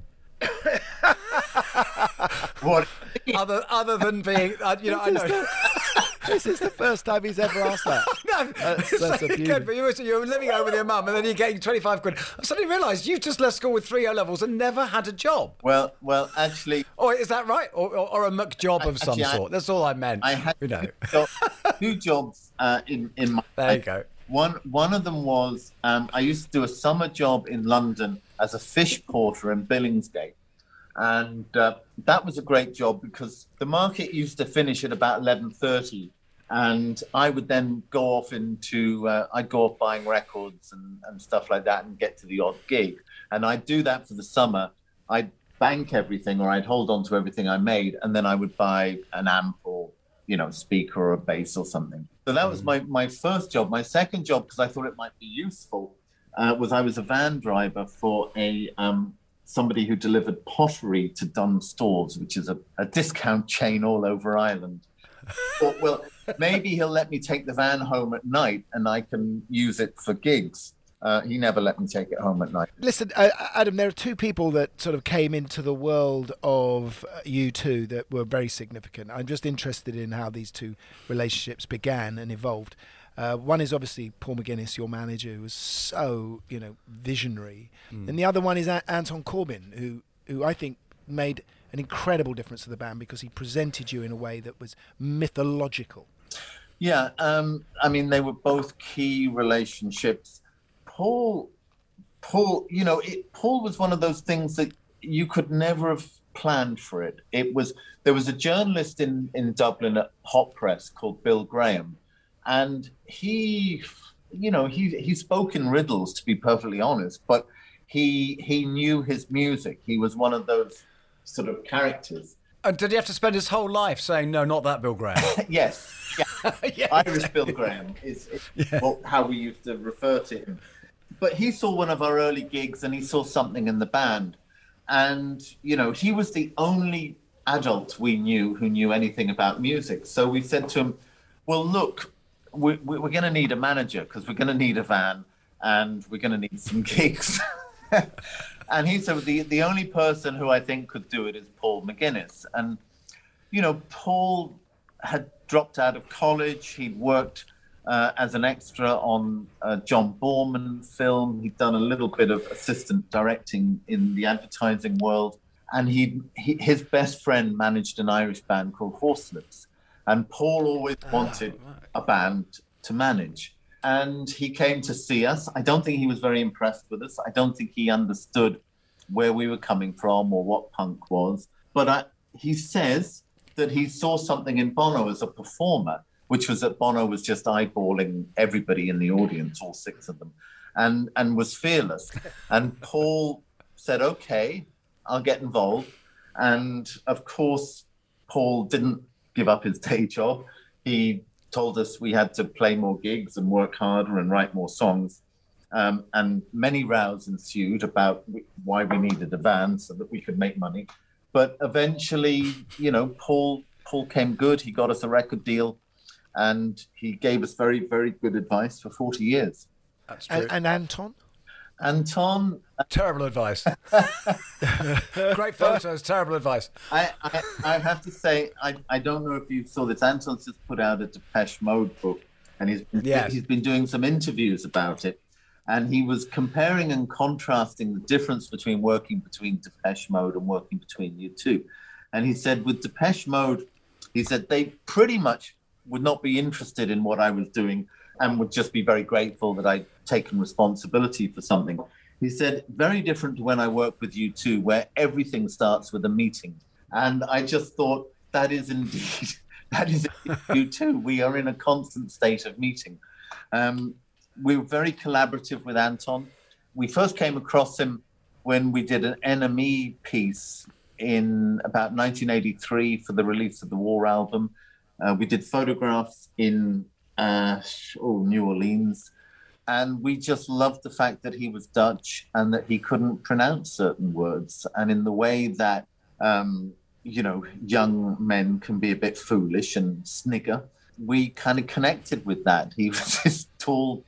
What? Other other than being, uh, you know, I know. The, this is the first time he's ever asked that. No, that's, it's that's like, good, but you were, you were living home with your mum, and then you're getting twenty-five quid. I suddenly realised you've just left school with three O levels and never had a job. Well, well, actually. Oh, is that right? Or, or, or a muck job of actually, some sort? I, That's all I meant. I had you know. two, two jobs uh, in in my. There you go. One one of them was um, I used to do a summer job in London as a fish porter in Billingsgate. And uh, that was a great job because the market used to finish at about eleven thirty. And I would then go off into, uh, I'd go off buying records and, and stuff like that and get to the odd gig. And I'd do that for the summer. I'd bank everything, or I'd hold on to everything I made. And then I would buy an amp or, you know, speaker or a bass or something. So that was my, my first job. My second job, because I thought it might be useful, uh, was I was a van driver for a... Um, somebody who delivered pottery to Dunnes Stores, which is a, a discount chain all over Ireland. Thought, well, maybe he'll let me take the van home at night and I can use it for gigs. Uh, he never let me take it home at night. Listen, uh, Adam, there are two people that sort of came into the world of U two that were very significant. I'm just interested in how these two relationships began and evolved. Uh, one is obviously Paul McGuinness, your manager, who was so, you know, visionary. Mm. And the other one is a- Anton Corbijn, who, who I think made an incredible difference to the band because he presented you in a way that was mythological. Yeah, um, I mean, they were both key relationships. Paul, Paul, you know, it, Paul was one of those things that you could never have planned for it. It was, there was a journalist in, in Dublin at Hot Press called Bill Graham. And he, you know, he he spoke in riddles, to be perfectly honest, but he he knew his music. He was one of those sort of characters. And did he have to spend his whole life saying, no, not that Bill Graham? Yes. Yeah. yeah, Irish exactly. Bill Graham is, is yeah. well, how we used to refer to him. But he saw one of our early gigs and he saw something in the band. And, you know, he was the only adult we knew who knew anything about music. So we said to him, well, look, we, we, we're going to need a manager because we're going to need a van and we're going to need some gigs. And he said, the, the only person who I think could do it is Paul McGuinness. And, you know, Paul had dropped out of college. He'd worked uh, as an extra on a John Borman film. He'd done a little bit of assistant directing in the advertising world. And he, he his best friend managed an Irish band called Horselips. And Paul always wanted oh, right. a band to manage. And he came to see us. I don't think he was very impressed with us. I don't think he understood where we were coming from or what punk was. But I, he says that he saw something in Bono as a performer, which was that Bono was just eyeballing everybody in the audience, all six of them, and, and was fearless. And Paul said, okay, I'll get involved. And of course, Paul didn't give up his day job. He told us we had to play more gigs and work harder and write more songs. Um, and many rows ensued about why we needed a van so that we could make money. But eventually, you know, Paul Paul came good. He got us a record deal, and he gave us very, very good advice for forty years. That's true. And, and Anton? Anton... Terrible advice. Great photos, terrible advice. I, I, I have to say, I, I don't know if you saw this. Anton's just put out a Depeche Mode book, and he's been, yes. he's been doing some interviews about it. And he was comparing and contrasting the difference between working between Depeche Mode and working between U two. And he said with Depeche Mode, he said they pretty much would not be interested in what I was doing and would just be very grateful that I'd taken responsibility for something. He said, very different to when I work with U two, where everything starts with a meeting. And I just thought, that is indeed, that is U two. We are in a constant state of meeting. Um, we were very collaborative with Anton. We first came across him when we did an N M E piece in about nineteen eighty-three for the release of the War album. Uh, we did photographs in uh, oh, New Orleans. And we just loved the fact that he was Dutch and that he couldn't pronounce certain words. And in the way that, um, you know, young men can be a bit foolish and snigger, we kind of connected with that. He was this tall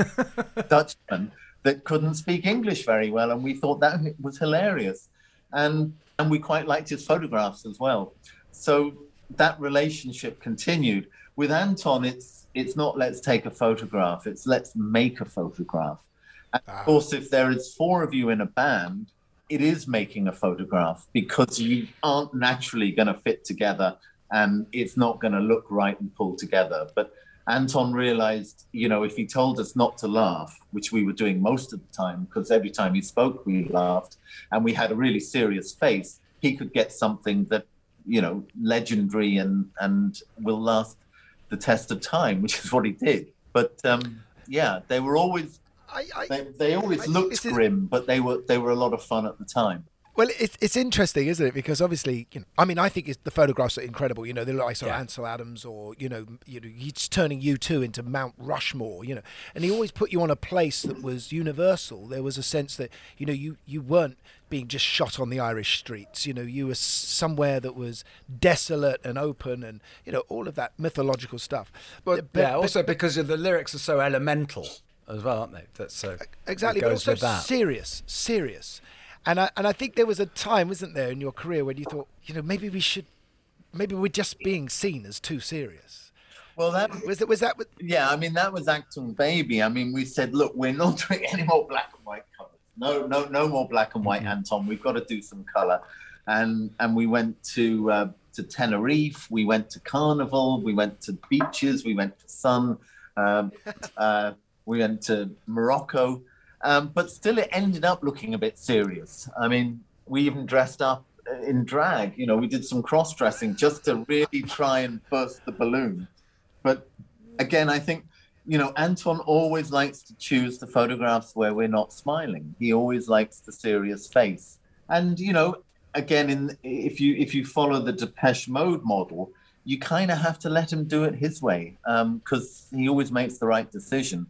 Dutchman that couldn't speak English very well. And we thought that was hilarious. And, and we quite liked his photographs as well. So that relationship continued. With Anton, it's it's not let's take a photograph, it's let's make a photograph. And of course, if there is four of you in a band, it is making a photograph because you aren't naturally going to fit together and it's not going to look right and pull together. But Anton realized, you know, if he told us not to laugh, which we were doing most of the time, because every time he spoke, we laughed, and we had a really serious face, he could get something that, you know, legendary and, and will last the test of time, which is what he did. But um, yeah, they were always I, I, they, they always I, looked grim, but they were they were a lot of fun at the time. Well, it's it's interesting, isn't it? Because obviously, you know, I mean, I think it's, the photographs are incredible. You know, they look like sort of Yeah. Ansel Adams, or you know, you know, he's turning U two into Mount Rushmore. You know, and he always put you on a place that was universal. There was a sense that you know you you weren't being just shot on the Irish streets. You know, you were somewhere that was desolate and open, and you know, all of that mythological stuff. But, but yeah, also but, because the lyrics are so elemental as well, aren't they? That's so exactly, that but goes also with that. serious, serious. And I and I think there was a time, wasn't there, in your career when you thought, you know, maybe we should, maybe we're just being seen as too serious. Well, that was that. Was that? Yeah, I mean, that was Achtung Baby. I mean, we said, look, we're not doing any more black and white colours. No, no, no more black and white, Anton. We've got to do some colour. And and we went to uh, to Tenerife. We went to Carnival. We went to beaches. We went to sun. Um, uh, we went to Morocco. Um, but still, it ended up looking a bit serious. I mean, we even dressed up in drag. You know, we did some cross-dressing just to really try and burst the balloon. But again, I think, you know, Anton always likes to choose the photographs where we're not smiling. He always likes the serious face. And, you know, again, in if you if you follow the Depeche Mode model, you kind of have to let him do it his way, because um, he always makes the right decision.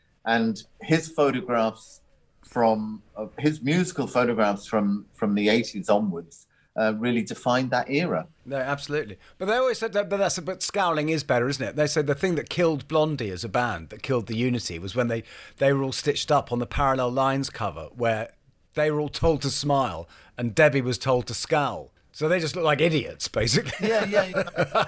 And his photographs from uh, his musical photographs from, from the eighties onwards uh, really defined that era. No, absolutely. But they always said that, but that's but Scowling is better, isn't it? They said the thing that killed Blondie as a band, that killed the unity, was when they, they were all stitched up on the Parallel Lines cover, where they were all told to smile and Debbie was told to scowl. So they just look like idiots, basically. Yeah, yeah. You know,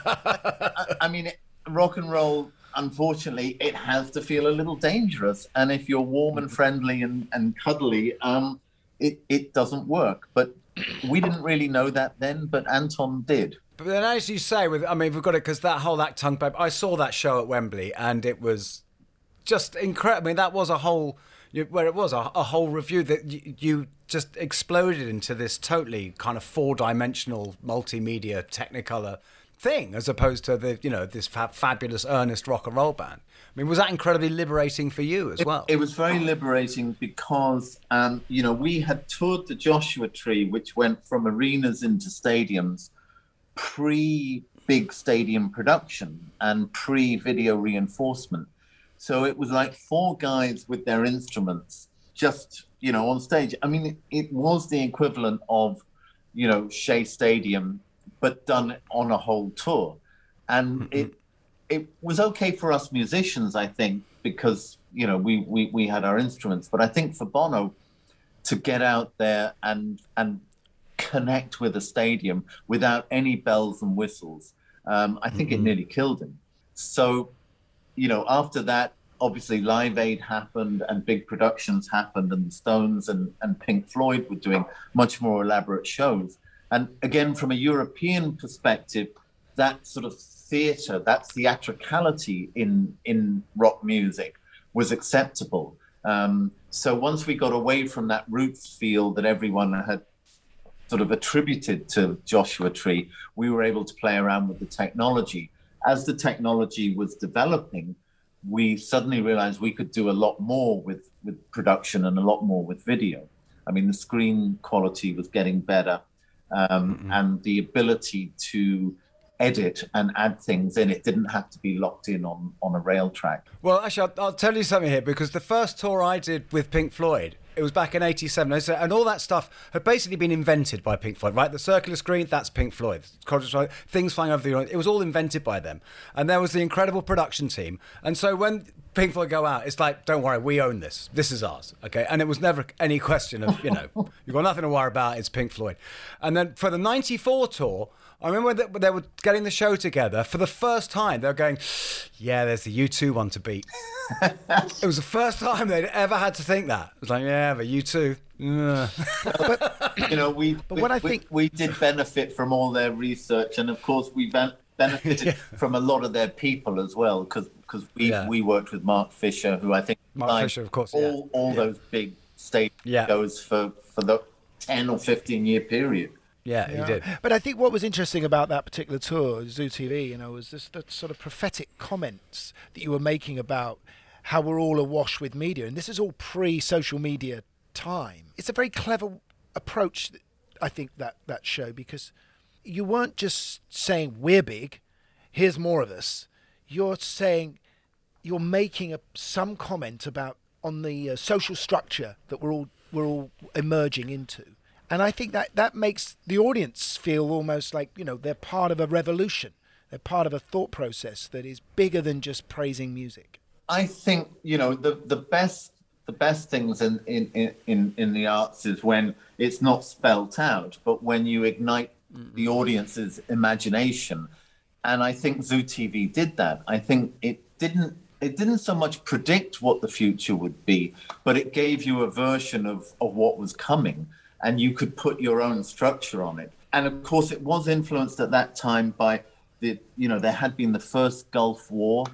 I, I mean, rock and roll, unfortunately, it has to feel a little dangerous. And if you're warm and friendly and, and cuddly, um, it, it doesn't work. But we didn't really know that then, but Anton did. But then, as you say, with I mean, we've got it, because that whole Achtung Baby, I saw that show at Wembley, and it was just incredible. I mean, that was a whole, where it was, a, a whole review that you, you just exploded into this totally kind of four-dimensional, multimedia, Technicolor thing, as opposed to the, you know, this fa- fabulous, earnest rock and roll band. I mean, was that incredibly liberating for you as well? It, it was very liberating because, um, you know, we had toured the Joshua Tree, which went from arenas into stadiums pre-big stadium production and pre-video reinforcement. So it was like four guys with their instruments just, you know, on stage. I mean, it, it was the equivalent of, you know, Shea Stadium, but done on a whole tour. And mm-hmm. it it was okay for us musicians, I think, because, you know, we, we, we had our instruments. But I think for Bono to get out there and and connect with a stadium without any bells and whistles, um, I think mm-hmm. it nearly killed him. So, you know, after that, obviously Live Aid happened and big productions happened, and the Stones and, and Pink Floyd were doing much more elaborate shows. And again, from a European perspective, that sort of theatre, that theatricality in, in rock music was acceptable. Um, so once we got away from that roots feel that everyone had sort of attributed to Joshua Tree, we were able to play around with the technology. As the technology was developing, we suddenly realized we could do a lot more with, with production and a lot more with video. I mean, the screen quality was getting better, um, mm-hmm. and the ability to edit and add things in, it didn't have to be locked in on, on a rail track. Well, actually, I'll, I'll tell you something here, because the first tour I did with Pink Floyd, it was back in eighty-seven, and all that stuff had basically been invented by Pink Floyd, right? The circular screen, that's Pink Floyd. Things flying over the... It was all invented by them. And there was the incredible production team. And so when Pink Floyd go out, it's like, don't worry, we own this. This is ours, okay? And it was never any question of, you know, you've got nothing to worry about, it's Pink Floyd. And then for the ninety-four tour, I remember that they were getting the show together for the first time. They were going, yeah, there's the U two one to beat. It was the first time they'd ever had to think that. It was like, yeah, but U two. But, you know, we, but we, what I we, think... we did benefit from all their research. And of course, we ben- benefited yeah. from a lot of their people as well, because because we, yeah. we worked with Mark Fisher, who I think Mark Fisher, of course, all, yeah. all yeah. those big stage yeah. shows for, for the ten or fifteen year period. Yeah, yeah, he did. But I think what was interesting about that particular tour, Zoo T V, you know, was this the sort of prophetic comments that you were making about how we're all awash with media. And this is all pre-social media time. It's a very clever approach, I think, that, that show, because you weren't just saying we're big, here's more of us. You're saying, you're making a, some comment about on the uh, social structure that we're all we're all emerging into. And I think that, that makes the audience feel almost like, you know, they're part of a revolution. They're part of a thought process that is bigger than just praising music. I think, you know, the, the best the best things in, in, in, in the arts is when it's not spelt out, but when you ignite mm-hmm. the audience's imagination. And I think Zoo T V did that. I think it didn't it didn't so much predict what the future would be, but it gave you a version of, of what was coming. And you could put your own structure on it. And of course, it was influenced at that time by the, you know, there had been the first Gulf War,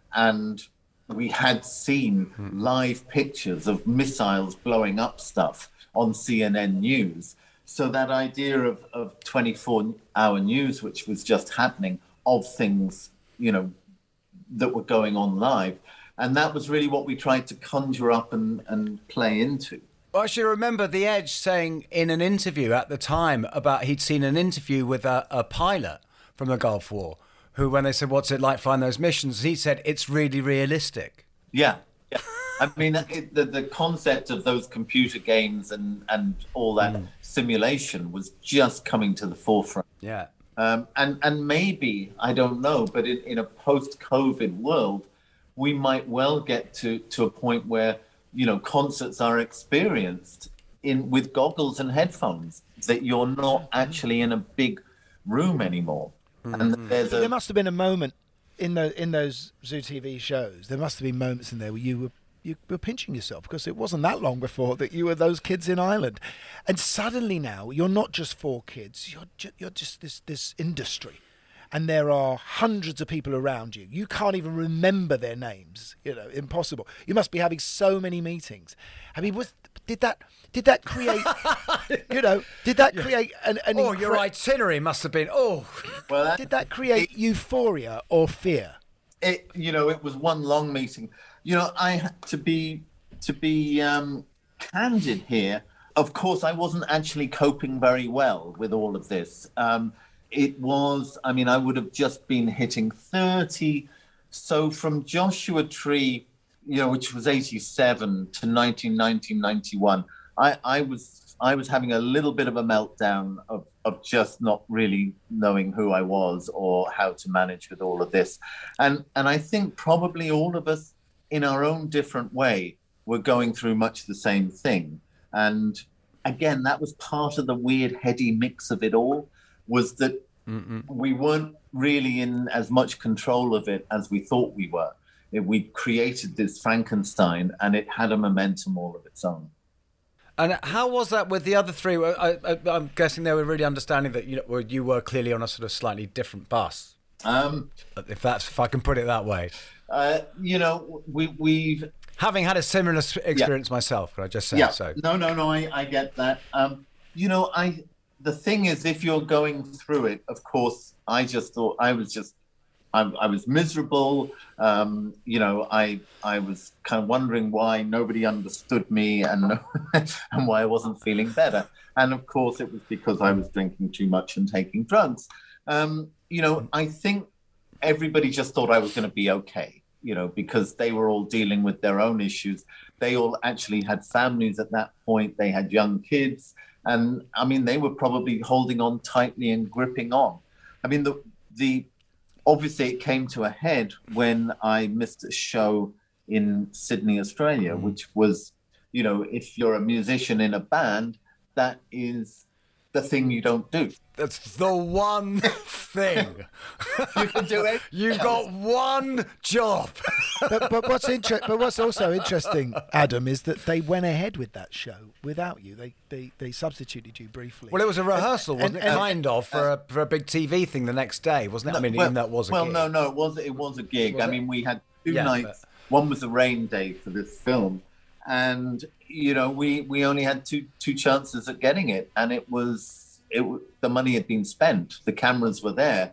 and we had seen mm-hmm. live pictures of missiles blowing up stuff on C N N News. So that idea of, of twenty-four hour news, which was just happening, of things, you know, that were going on live. And that was really what we tried to conjure up and, and play into. Well, I should remember The Edge saying in an interview at the time about he'd seen an interview with a, a pilot from the Gulf War, who, when they said, what's it like flying those missions, he said, it's really realistic. Yeah. yeah. I mean, it, the, the concept of those computer games and, and all that mm. simulation was just coming to the forefront. Yeah. Um, and, and maybe, I don't know, but in, in a post-COVID world, we might well get to, to a point where, you know, concerts are experienced in with goggles and headphones, that you're not actually in a big room anymore. Mm-hmm. And there's a... There must have been a moment in the in those Zoo T V shows. There must have been moments in there where you were you were pinching yourself, because it wasn't that long before that you were those kids in Ireland, and suddenly now you're not just four kids. You're ju- you're just this this industry. And there are hundreds of people around you. You can't even remember their names. You know, impossible. You must be having so many meetings. I mean, was did that did that create? you know, did that create an? an oh, incre- your itinerary must have been. Oh, well, that, did that create it, euphoria or fear? It, you know, it was one long meeting. You know, I had to be to be um, candid here. Of course, I wasn't actually coping very well with all of this. Um, It was, I mean, I would have just been hitting thirty. So from Joshua Tree, you know, which was eighty-seven, to nineteen ninety, ninety-one, I, I was I was having a little bit of a meltdown of, of just not really knowing who I was or how to manage with all of this. And, and I think probably all of us in our own different way were going through much the same thing. And again, that was part of the weird heady mix of it all, was that Mm-mm. we weren't really in as much control of it as we thought we were. It, we created this Frankenstein and it had a momentum all of its own. And how was that with the other three? I, I, I'm guessing they were really understanding that you know, you were clearly on a sort of slightly different bus. Um, if that's if I can put it that way. Uh, you know, we we've having had a similar experience yeah. myself. Can I just say yeah. so? No, no, no. I, I get that. Um, you know, I the thing is, if you're going through it, of course, I just thought I was just. I, I was miserable. Um, you know, I I was kind of wondering why nobody understood me and and why I wasn't feeling better. And of course, it was because I was drinking too much and taking drugs. Um, you know, I think everybody just thought I was going to be okay. You know, because they were all dealing with their own issues. They all actually had families at that point. They had young kids, and I mean, they were probably holding on tightly and gripping on. I mean, the the Obviously, it came to a head when I missed a show in Sydney, Australia, mm. which was, you know, if you're a musician in a band, that is the thing you don't do. That's the one thing. You can do it. You've got one job. but, but what's inter- But what's also interesting, Adam, is that they went ahead with that show without you. They they, they substituted you briefly. Well, it was a rehearsal, wasn't and, it? And, kind of for a for a big T V thing the next day, wasn't it? No, I mean, well, even that was a well, gig. no, no, it was it was a gig. Was I it? mean, we had two yeah, nights. But... One was a rain day for this film, and you know, we we only had two two chances at getting it, and it was. It, the money had been spent, the cameras were there.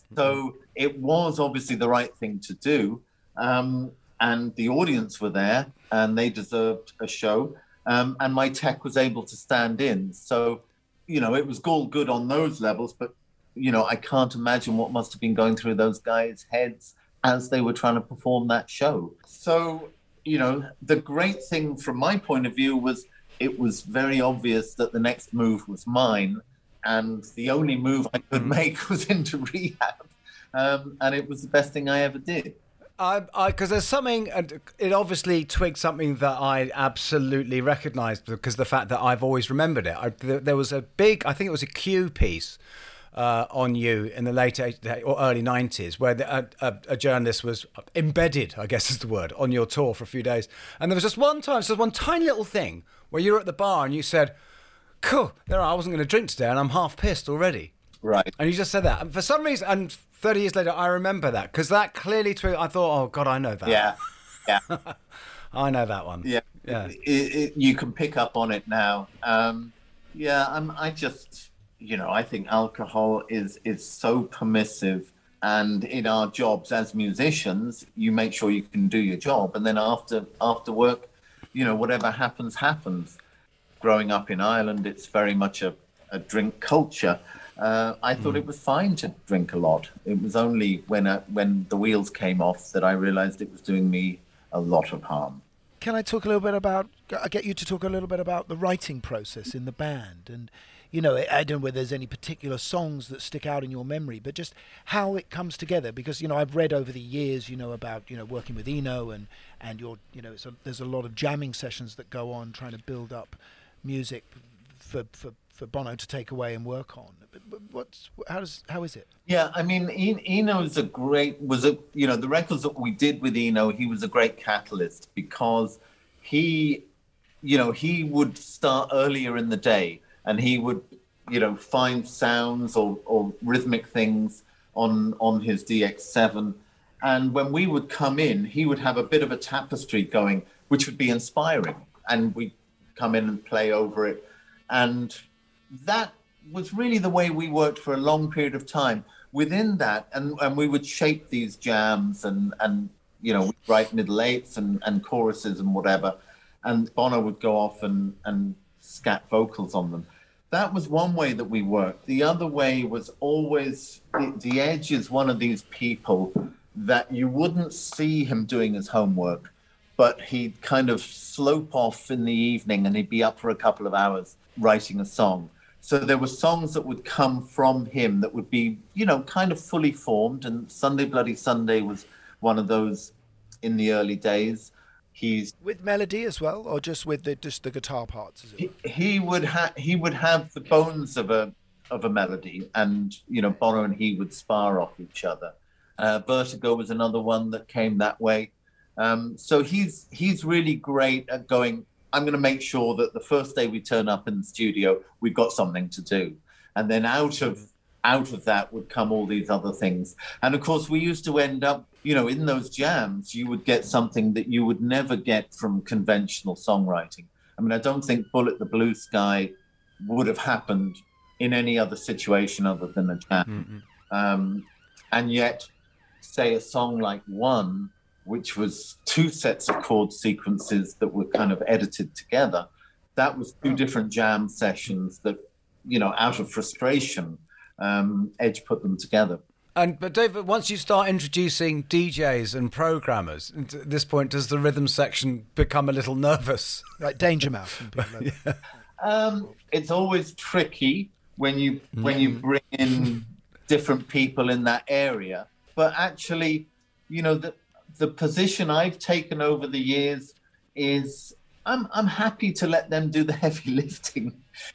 So it was obviously the right thing to do. Um, and the audience were there and they deserved a show. Um, and my tech was able to stand in. So, you know, it was all good on those levels, but, you know, I can't imagine what must have been going through those guys' heads as they were trying to perform that show. So, you know, the great thing from my point of view was it was very obvious that the next move was mine. And the only move I could make was into rehab. Um, and it was the best thing I ever did. I, I, because there's something, and it obviously twigged something that I absolutely recognised because the fact that I've always remembered it. I, there was a big, I think it was a Q piece uh, on you in the late eighties or early nineties where the, a, a, a journalist was embedded, I guess is the word, on your tour for a few days. And there was just one time, so one tiny little thing where you were at the bar and you said, cool, there I wasn't going to drink today and I'm half pissed already. Right. And you just said that. And for some reason, and thirty years later, I remember that because that clearly, tw- I thought, oh, God, I know that. Yeah, yeah. I know that one. Yeah, yeah. It, it, you can pick up on it now. Um, yeah, I'm, I just, you know, I think alcohol is is so permissive. And in our jobs as musicians, you make sure you can do your job. And then after after work, you know, whatever happens, happens. Growing up in Ireland, it's very much a, a drink culture. Uh, I thought mm. it was fine to drink a lot. It was only when uh, when the wheels came off that I realised it was doing me a lot of harm. Can I talk a little bit about, I get you to talk a little bit about the writing process in the band? And, you know, I don't know whether there's any particular songs that stick out in your memory, but just how it comes together. Because, you know, I've read over the years, you know, about, you know, working with Eno and, and your, you know, it's a, there's a lot of jamming sessions that go on trying to build up music for, for, for Bono to take away and work on. What's how does how is it? Yeah, I mean, Eno is a great was a you know the records that we did with Eno. He was a great catalyst because he, you know, he would start earlier in the day and he would you know find sounds or, or rhythmic things on on his D X seven, and when we would come in, he would have a bit of a tapestry going, which would be inspiring, and we. Come in and play over it. And that was really the way we worked for a long period of time. Within that, and, and we would shape these jams and, and you know, write middle eights and, and choruses and whatever. And Bono would go off and, and scat vocals on them. That was one way that we worked. The other way was always, the, the Edge is one of these people that you wouldn't see him doing his homework, but he'd kind of slope off in the evening and he'd be up for a couple of hours writing a song. So there were songs that would come from him that would be, you know, kind of fully formed. And Sunday Bloody Sunday was one of those in the early days. He's with melody as well, or just with the just the guitar parts? As it he, he would have he would have the bones of a of a melody, and you know, Bono and he would spar off each other. Uh, Vertigo was another one that came that way. Um, so he's he's really great at going, I'm going to make sure that the first day we turn up in the studio, we've got something to do. And then out of out of that would come all these other things. And of course, we used to end up, you know, in those jams, you would get something that you would never get from conventional songwriting. I mean, I don't think Bullet the Blue Sky would have happened in any other situation other than a jam. Mm-hmm. Um, and yet, say a song like One, which was two sets of chord sequences that were kind of edited together, that was two different jam sessions that, you know, out of frustration, um, Edge put them together. And but David, once you start introducing D Js and programmers, at this point, does the rhythm section become a little nervous? Like Danger Mouse. Like yeah. um, it's always tricky when you mm. when you bring in different people in that area. But actually, you know, the the position I've taken over the years is I'm I'm happy to let them do the heavy lifting.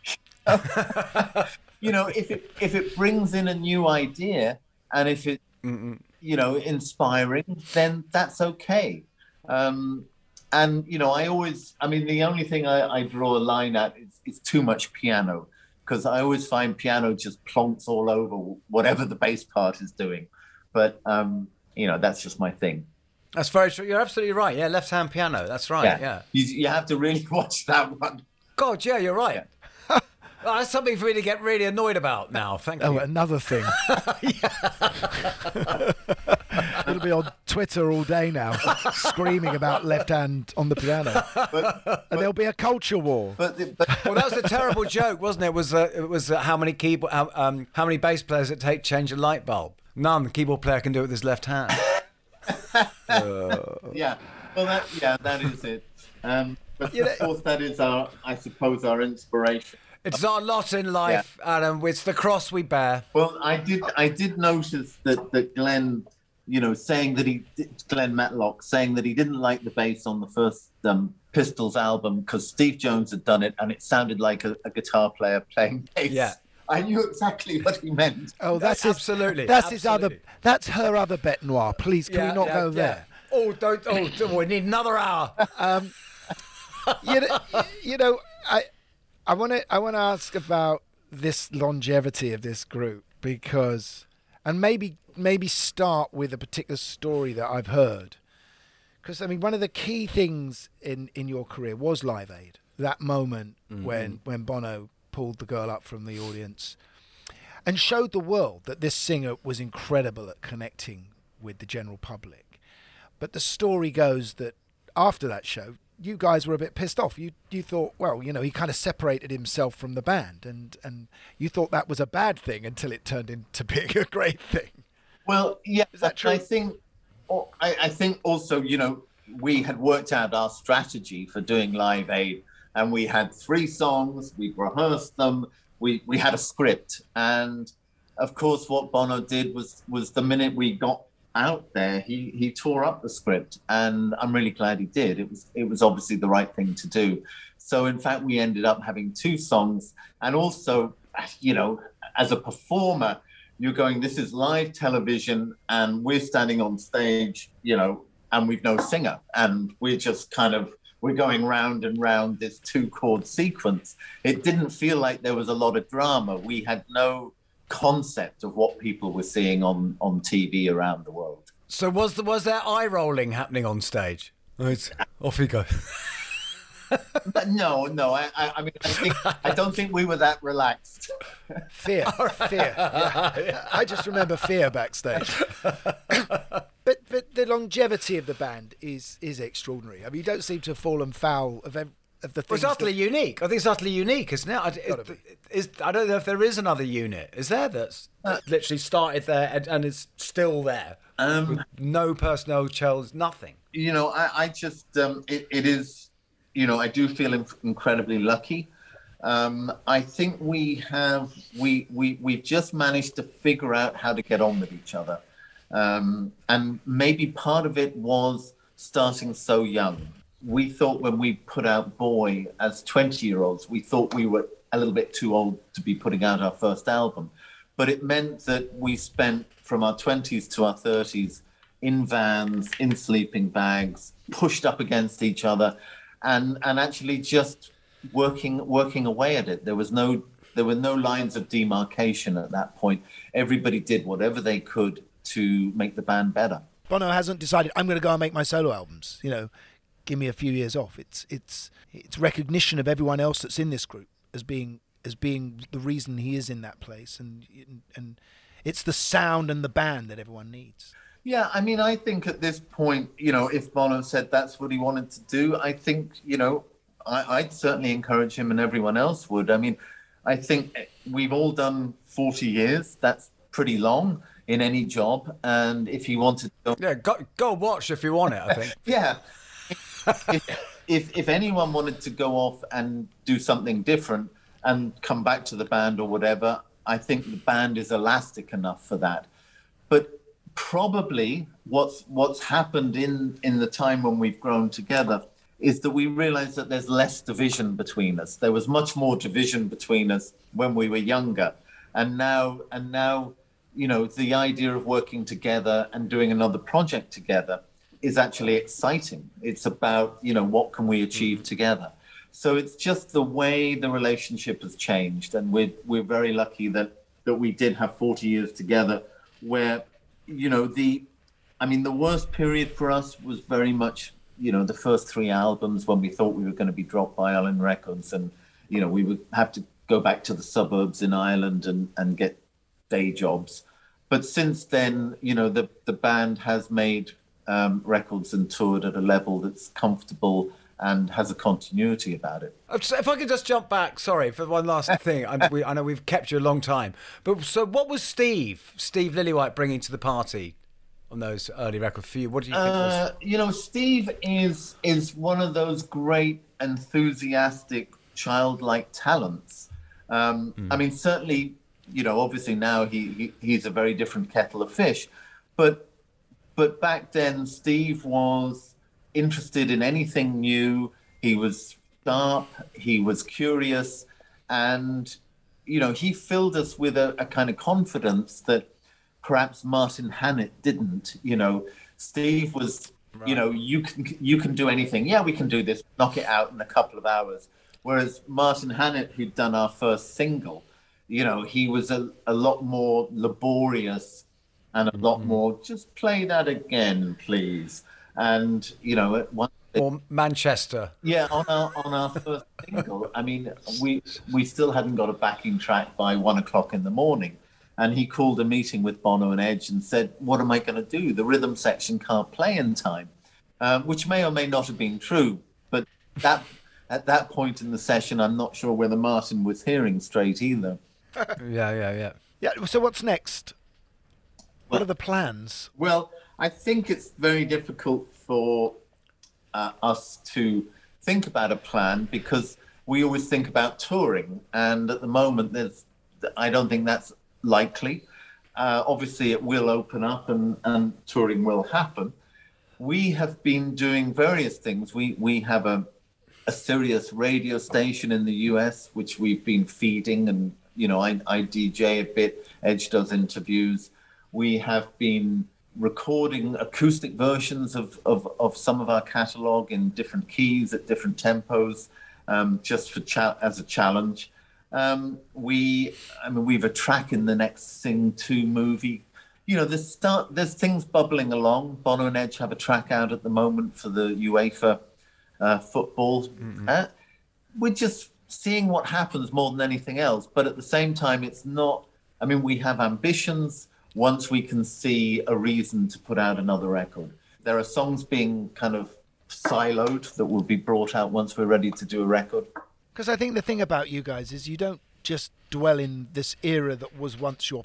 You know, if it if it brings in a new idea and if it Mm-mm. you know inspiring, then that's okay. Um, and you know, I always I mean the only thing I, I draw a line at is, is too much piano, because I always find piano just plonks all over whatever the bass part is doing. But um, you know, that's just my thing. That's very true. You're absolutely right. Yeah, left-hand piano. That's right. Yeah, yeah. You, you have to really watch that one. God, yeah, you're right. Yeah. Well, that's something for me to get really annoyed about now. Thank you. Oh, another thing. It'll be on Twitter all day now, screaming about left hand on the piano, but, but, and there'll be a culture war. But, but, well, that was a terrible joke, wasn't it? It was uh, it was uh, how many keyboard, uh, um, how many bass players it take to change a light bulb? None. The keyboard player can do it with his left hand. uh. Yeah. Well, that yeah, that is it. Um, but you know, of course, that is our, I suppose, our inspiration. It's our lot in life, yeah. Adam. It's the cross we bear. Well, I did, I did notice that that Glenn, you know, saying that he, Glenn Matlock, saying that he didn't like the bass on the first um, Pistols album because Steve Jones had done it and it sounded like a, a guitar player playing bass. Yeah. I knew exactly what he meant. Oh, that's, that's his, absolutely. That's absolutely. his other. That's her other bête noire. Please, can yeah, we not yeah, go yeah. there? Oh, don't. Oh, we need another hour. Um, you know, you know, I, I want to, I want to ask about this longevity of this group because, and maybe, maybe start with a particular story that I've heard, because I mean, one of the key things in, in your career was Live Aid. That moment mm-hmm. when when Bono pulled the girl up from the audience and showed the world that this singer was incredible at connecting with the general public. But the story goes that after that show, you guys were a bit pissed off. You you thought, well, you know, he kind of separated himself from the band, and, and you thought that was a bad thing until it turned into being a great thing. Well, yeah, is that true? I think, I, I think also, you know, we had worked out our strategy for doing Live Aid, and we had three songs, we rehearsed them, we, we had a script. And of course, what Bono did was was the minute we got out there, he he tore up the script, and I'm really glad he did. It was it was obviously the right thing to do. So in fact, we ended up having two songs, and also, you know, as a performer, you're going, this is live television, and we're standing on stage, you know, and we've no singer, and we're just kind of we're going round and round this two chord sequence. It didn't feel like there was a lot of drama. We had no concept of what people were seeing on, on T V around the world. So was the, was there eye rolling happening on stage? Right. Off you go. no, no. I, I, I mean, I think I don't think we were that relaxed. Fear, fear. Yeah. I just remember fear backstage. but but the longevity of the band is is extraordinary. I mean, you don't seem to have fallen foul of every. Of the well, it's utterly that... unique. I think it's utterly unique, isn't it? I, it, is, I don't know if there is another unit. Is there that's uh, literally started there and, and is still there? Um, With no personnel change, nothing. You know, I, I just, um, it, it is, you know, I do feel inc- incredibly lucky. Um, I think we have, we, we, we've just managed to figure out how to get on with each other. Um, and maybe part of it was starting so young. We thought when we put out Boy as twenty-year-olds, we thought we were a little bit too old to be putting out our first album. But it meant that we spent from our twenties to our thirties in vans, in sleeping bags, pushed up against each other, and and actually just working working away at it. There was no there were no lines of demarcation at that point. Everybody did whatever they could to make the band better. Bono hasn't decided, I'm going to go and make my solo albums. You know, give me a few years off. It's it's it's recognition of everyone else that's in this group as being as being the reason he is in that place, and and it's the sound and the band that everyone needs. Yeah, I mean, I think at this point, you know, if Bono said that's what he wanted to do, I think, you know, I, I'd certainly encourage him, and everyone else would. I mean, I think we've all done forty years. That's pretty long in any job. And if he wanted to... Yeah, go, go watch if you want it, I think. Yeah. if, if if anyone wanted to go off and do something different and come back to the band or whatever, I think the band is elastic enough for that. But probably what's what's happened in, in the time when we've grown together is that we realize that there's less division between us. There was much more division between us when we were younger. And now, and now, you know, the idea of working together and doing another project together is actually exciting. It's about, you know, what can we achieve together? So it's just the way the relationship has changed. And we're, we're very lucky that, that we did have forty years together where, you know, the, I mean, the worst period for us was very much, you know, the first three albums when we thought we were going to be dropped by Island Records, and, you know, we would have to go back to the suburbs in Ireland and, and get day jobs. But since then, you know, the, the band has made um, records and toured at a level that's comfortable and has a continuity about it. If I could just jump back, sorry, for one last thing. I, we, I know we've kept you a long time. But so what was Steve, Steve Lillywhite, bringing to the party on those early records for you? What do you think Uh, was... you know, Steve is is one of those great, enthusiastic, childlike talents. Um, mm. I mean, certainly, you know, obviously now he, he he's a very different kettle of fish. But but back then, Steve was interested in anything new. He was sharp, he was curious, and, you know, he filled us with a, a kind of confidence that perhaps Martin Hannett didn't. You know, Steve was, right. you know, you can you can do anything. Yeah, we can do this, knock it out in a couple of hours. Whereas Martin Hannett, who'd done our first single, you know, he was a, a lot more laborious and a lot mm-hmm. more, just play that again, please. And, you know, at one or Manchester. Yeah, on our on our first single, I mean, we we still hadn't got a backing track by one o'clock in the morning. And he called a meeting with Bono and Edge and said, what am I going to do? The rhythm section can't play in time, um, which may or may not have been true. But that at that point in the session, I'm not sure whether Martin was hearing straight either. yeah, yeah, yeah. Yeah. So what's next? What are the plans? Well, I think it's very difficult for uh, us to think about a plan because we always think about touring. And at the moment, there's I don't think that's likely. Uh, obviously, it will open up and, and touring will happen. We have been doing various things. We we have a, a Sirius radio station in the U S, which we've been feeding. And, you know, I, I D J a bit. Edge does interviews. We have been recording acoustic versions of, of, of some of our catalogue in different keys at different tempos, um, just for cha- as a challenge. Um, we, I mean, we've a track in the next Sing two movie. You know, there's start, there's things bubbling along. Bono and Edge have a track out at the moment for the UEFA uh, football. Mm-hmm. Uh, we're just seeing what happens more than anything else. But at the same time, it's not, I mean, we have ambitions once we can see a reason to put out another record. There are songs being kind of siloed that will be brought out once we're ready to do a record. Because I think the thing about you guys is you don't just dwell in this era that was once your pomp,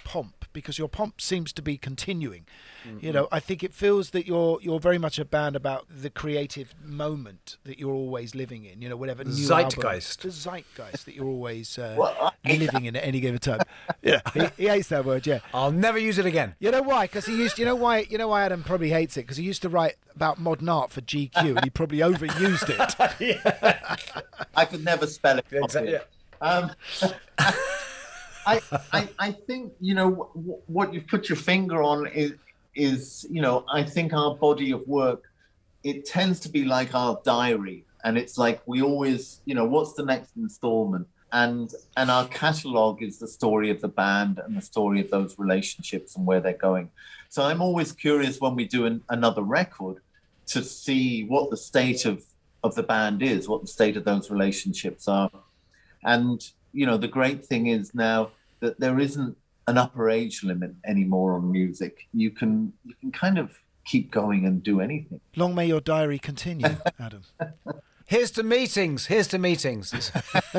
because your pomp seems to be continuing. Mm-hmm. You know, I think it feels that you're you're very much a band about the creative moment that you're always living in. You know, whatever new Zeitgeist. album, the zeitgeist that you're always uh, Well, I- living in at any given time. Yeah, he, he hates that word. Yeah, I'll never use it again. you know why? Because he used. You know why? You know why Adam probably hates it because he used to write about modern art for G Q and he probably overused it. I could never spell it Exactly. properly. Um, I, I, I think, you know, w- what you've put your finger on is, is, you know, I think our body of work, it tends to be like our diary. And it's like we always, you know, what's the next installment? And and our catalogue is the story of the band and the story of those relationships and where they're going. So I'm always curious when we do an, another record to see what the state of, of the band is, what the state of those relationships are. And, you know, the great thing is now that there isn't an upper age limit anymore on music. You can you can kind of keep going and do anything. Long may your diary continue, Adam. Here's to meetings. Here's to meetings.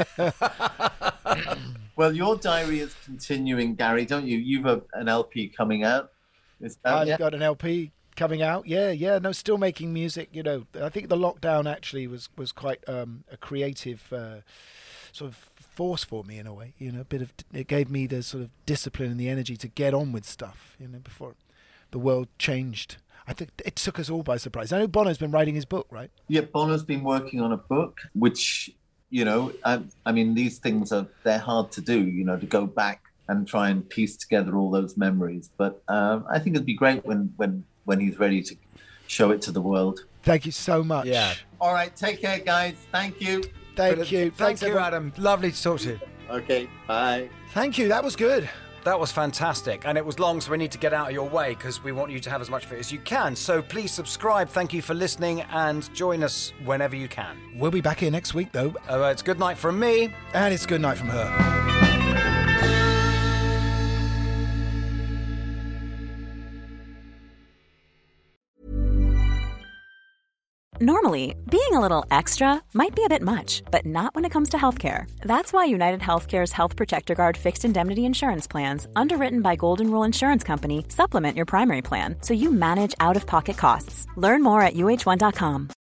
Well, your diary is continuing, Gary, don't you? You've a, an L P coming out. Is that, I've yeah? got an L P coming out. Yeah, yeah. No, still making music. You know, I think the lockdown actually was was quite um, a creative uh, sort of force for me in a way. You know, a bit of it gave me the sort of discipline and the energy to get on with stuff. You know, before the world changed. I think it took us all by surprise. I know Bono's been writing his book, right? Yeah, Bono's been working on a book, which, you know, I, I mean, these things are, they're hard to do, you know, to go back and try and piece together all those memories. But um, I think it'd be great when, when, when he's ready to show it to the world. Thank you so much. Yeah. All right, take care, guys. Thank you. Thank But, you. Thank Thanks, you, everyone. Adam. Lovely to talk to you. Okay, bye. Thank you. That was good. That was fantastic. And it was long, so we need to get out of your way because we want you to have as much of it as you can. So please subscribe. Thank you for listening and join us whenever you can. We'll be back here next week, though. Uh, it's good night from me. And it's good night from her. Normally, being a little extra might be a bit much, but not when it comes to healthcare. That's why United Healthcare's Health Protector Guard fixed indemnity insurance plans, underwritten by Golden Rule Insurance Company, supplement your primary plan so you manage out-of-pocket costs. Learn more at U H one dot com.